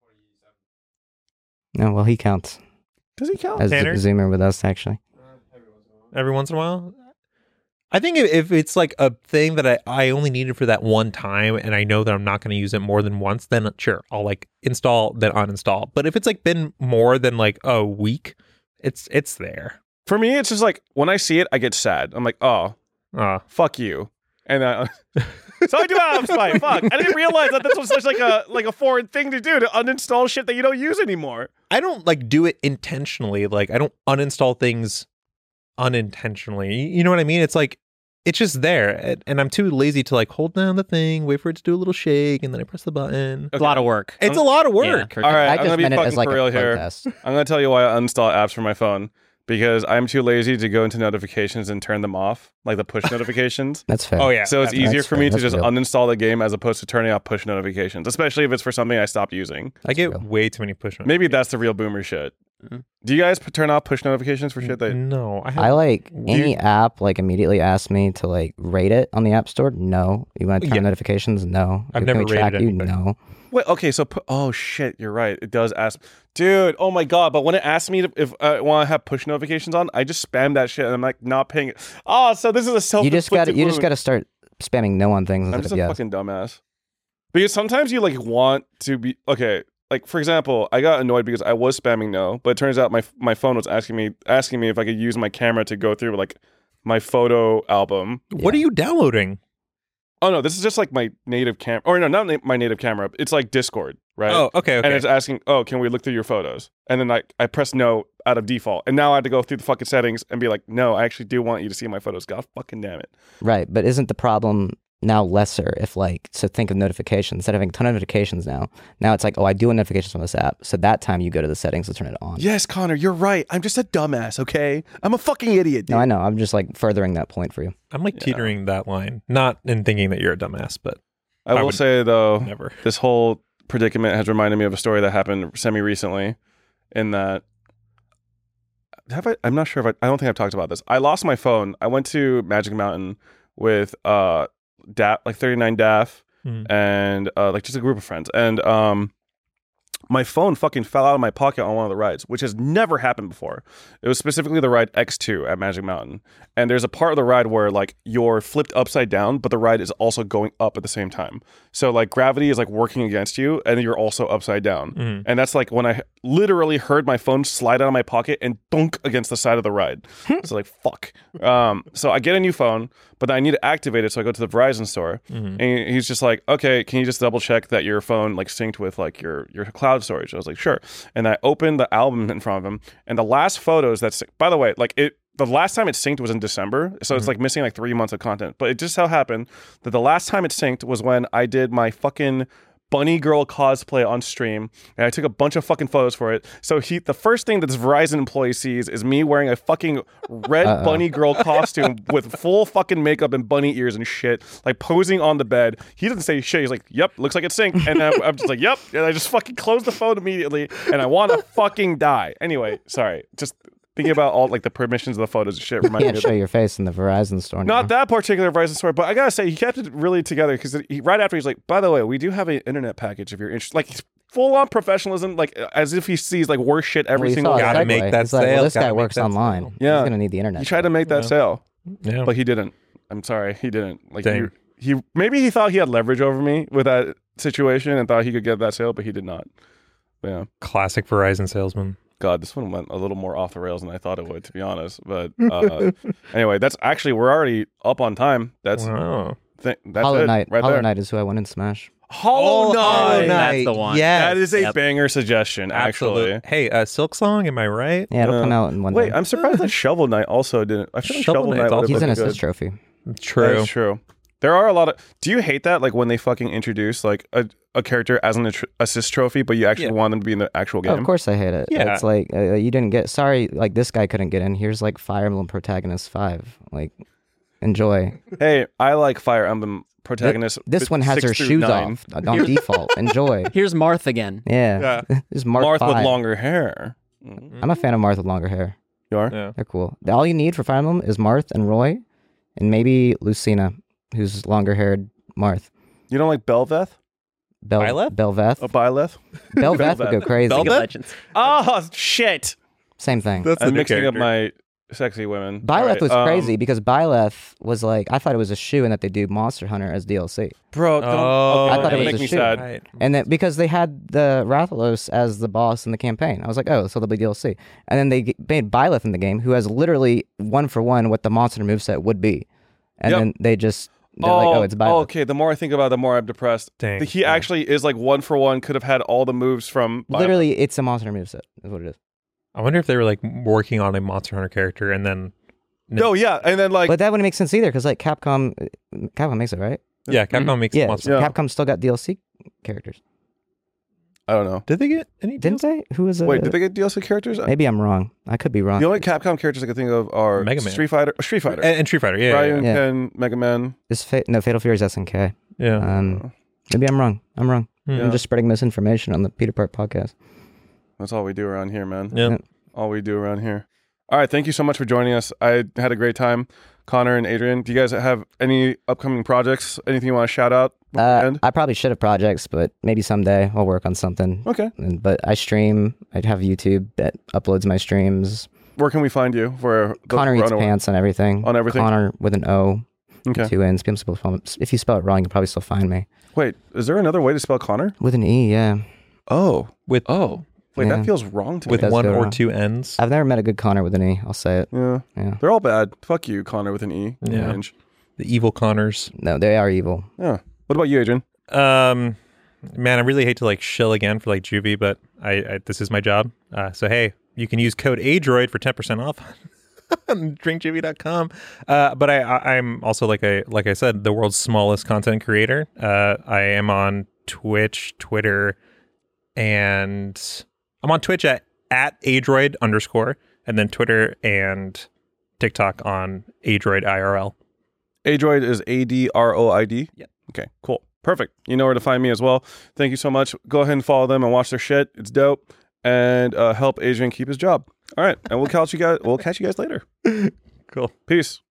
No, well, he counts Does he count? as a Tanner? Zoomer with us, actually. Every once in a while. I think if it's like a thing that I only needed for that one time and I know that I'm not going to use it more than once, then sure, I'll like install, then uninstall. But if it's like been more than like a week, it's there. For me, it's just like when I see it, I get sad. I'm like, oh, fuck you. And so I do have spite. Fuck. I didn't realize that this was such like a foreign thing to do, to uninstall shit that you don't use anymore. I don't like do it intentionally. Like I don't uninstall things unintentionally. You know what I mean? It's like it's just there, and I'm too lazy to like hold down the thing, wait for it to do a little shake, and then I press the button. It's a lot of work. It's a lot of work. Yeah, All right, I I'm just gonna be meant it fucking as like for a real here. protest. I'm gonna tell you why I uninstall apps from my phone. Because I'm too lazy to go into notifications and turn them off, like the push notifications. That's fair. Oh yeah. So it's easier That's for me fair. to That's just real. uninstall the game as opposed to turning off push notifications, especially if it's for something I stopped using. I get real. way too many push notifications. Maybe that's the real boomer shit. Mhm. Do you guys turn off push notifications for shit that... No, I like any app like immediately asks me to like rate it on the App Store. No. You want to turn Yeah. notifications? No. I've Can never we track rated you? anybody. No. Wait, okay, so... oh, shit, you're right. It does ask... Dude, oh my God. But when it asks me if I want to have push notifications on, I just spam that shit and I'm like not paying it. Oh, so this is a self You just got to start spamming no on things I'm instead just of a yes. fucking dumbass. Because sometimes you like want to be okay. Like for example, I got annoyed because I was spamming no, but it turns out my phone was asking me if I could use my camera to go through like my photo album. What are you downloading? Oh no, this is just like my native camera. Or no, not my native camera. It's like Discord, right? Oh, okay. And it's asking, oh, can we look through your photos? And then I press no out of default. And now I have to go through the fucking settings and be like, no, I actually do want you to see my photos. God fucking damn it. Right, but isn't the problem now lesser if like, so think of notifications, instead of having a ton of notifications now it's like, oh, I do want notifications from this app, so that time you go to the settings to turn it on. Yes, Connor, you're right. I'm just a dumbass, okay? I'm a fucking idiot, dude. No, I know, I'm just like furthering that point for you. I'm like teetering that line, not in thinking that you're a dumbass, but I will would say though, never. this whole predicament has reminded me of a story that happened semi-recently. In that, I'm not sure if I don't think I've talked about this. I lost my phone. I went to Magic Mountain with like 39 DAF Mhm. and like just a group of friends, and my phone fucking fell out of my pocket on one of the rides, which has never happened before. It was specifically the ride X2 at Magic Mountain. And there's a part of the ride where like you're flipped upside down, but the ride is also going up at the same time. So like gravity is like working against you and you're also upside down. Mhm. And that's like when I literally heard my phone slide out of my pocket and dunk against the side of the ride. So like, fuck. So I get a new phone, but I need to activate it. So I go to the Verizon store Mhm. and he's just like, okay, can you just double check that your phone like synced with like your cloud storage? I was like, sure. And I opened the album in front of him and the last photos by the way, like the last time it synced was in December, so it's like missing like 3 months of content. But it just so happened that the last time it synced was when I did my fucking bunny girl cosplay on stream, and I took a bunch of fucking photos for it. So the first thing that this Verizon employee sees is me wearing a fucking red bunny girl costume with full fucking makeup and bunny ears and shit, like posing on the bed. He doesn't say shit. He's like, "Yep, looks like it's synced," and I'm just like, "Yep," and I just fucking close the phone immediately, and I want to fucking die. Anyway, sorry, just thinking about all like the permissions of the photos and shit. You can't show your face in the Verizon store. Not that particular Verizon store, but I gotta say he kept it really together because right after he's like, "By the way, we do have an internet package if you're interested." Like he's full on professionalism, like as if he sees like worse shit every single day. day. Gotta make that sale. Like, well, this guy works online. Sale. Yeah, he's gonna need the internet. He tried to make that sale, but he didn't. I'm sorry, he didn't. Like he maybe he thought he had leverage over me with that situation and thought he could get that sale, but he did not. Yeah, classic Verizon salesman. God, this one went a little more off the rails than I thought it would, to be honest. But anyway, that's actually, we're already up on time. That's that's Hollow Knight. Right Hollow there. Knight is who I went in Smash. Hollow Knight. That's the one. Yeah, that is a banger suggestion. Actually, hey, Silk Song, am I right? Yeah, it'll come out in one day. Wait, I'm surprised that Shovel Knight also didn't. I feel like Shovel Knight would have he's an looked assist good. trophy. True. That's true. There are a lot of. Do you hate that? Like when they fucking introduce like a character as an assist trophy, but you actually want them to be in the actual game? Oh, of course I hate it. Yeah. It's like you didn't get. Sorry, like this guy couldn't get in. Here's like Fire Emblem Protagonist 5. Like, enjoy. Hey, I like Fire Emblem Protagonist. This one has her shoes 9. off on default. Enjoy. Here's Marth again. Yeah. This is Marth 5. with longer hair. I'm a fan of Marth with longer hair. You are? Yeah. They're cool. All you need for Fire Emblem is Marth and Roy, and maybe Lucina, who's longer-haired Marth. You don't like Belveth? Byleth? Belveth. Oh, Byleth? Belveth would go crazy. Belveth? Legends. Oh, shit. Same thing. That's the I'm new mixing up character. my sexy women. Byleth was Alright, crazy because Byleth was like, I thought it was a shoe and that they do Monster Hunter as DLC. Bro, don't, Oh, I thought it was make a me shoe. sad. Right. And that because they had the Rathalos as the boss in the campaign. I was like, oh, so there'll be DLC. And then they made Byleth in the game, who has literally 1-for-1 what the Monster Hunter moveset would be. And then they just, they're like, oh, it's Byleth. okay. The more I think about it, the more I'm depressed. Dang. He actually is like 1-for-1, could have had all the moves from Byleth. Literally, it's a Monster Hunter moveset, is what it is. I wonder if they were like working on a Monster Hunter character and then No, yeah. And then like, But that wouldn't make sense either, because like Capcom makes it, right? Capcom makes Yeah, Monster. Yeah. Capcom still got DLC characters. I don't know. Did they get any? Didn't they? Who was it? Wait, did they get DLC characters? Maybe I'm wrong. I could be wrong. The only Capcom characters I can think of are Mega Man. Street Fighter, And Street Fighter, yeah. Ryu, Yeah. Ken, Mega Man. Fatal Fury is SNK. Yeah. Maybe I'm wrong. Yeah. I'm just spreading misinformation on the Peter Park podcast. That's all we do around here, man. Yeah. All we do around here. All right, thank you so much for joining us. I had a great time. Connor and Adrian, do you guys have any upcoming projects? Anything you want to shout out? I probably should have projects, but maybe someday I'll work on something. Okay. But I stream. I have YouTube that uploads my streams. Where can we find you? For Connor Eats Pants on everything. On everything? Connor with an O. Okay. 2 N's. If you spell it wrong, you can probably still find me. Wait, is there another way to spell Connor? With an E, yeah. Oh. With Wait, Yeah. that feels wrong to with me. does one go or wrong. 2 N's. I've never met a good Connor with an E. I'll say it. Yeah. Yeah. They're all bad. Fuck you, Connor with an E. Yeah. Orange. The evil Connors. No, they are evil. Yeah. What about you, Adrian? Man, I really hate to like shill again for like Juvie, but I this is my job. So hey, you can use code ADROID for 10% off on drinkjuvie.com. But I'm also like I said, the world's smallest content creator. I am on Twitch, Twitter, and I'm on Twitch at @adroid_, and then Twitter and TikTok on Adroid IRL. Adroid is ADROID? Yep. Okay, cool. Perfect. You know where to find me as well. Thank you so much. Go ahead and follow them and watch their shit. It's dope. And help Adrian keep his job. All right. And we'll catch you guys later. Cool. Peace.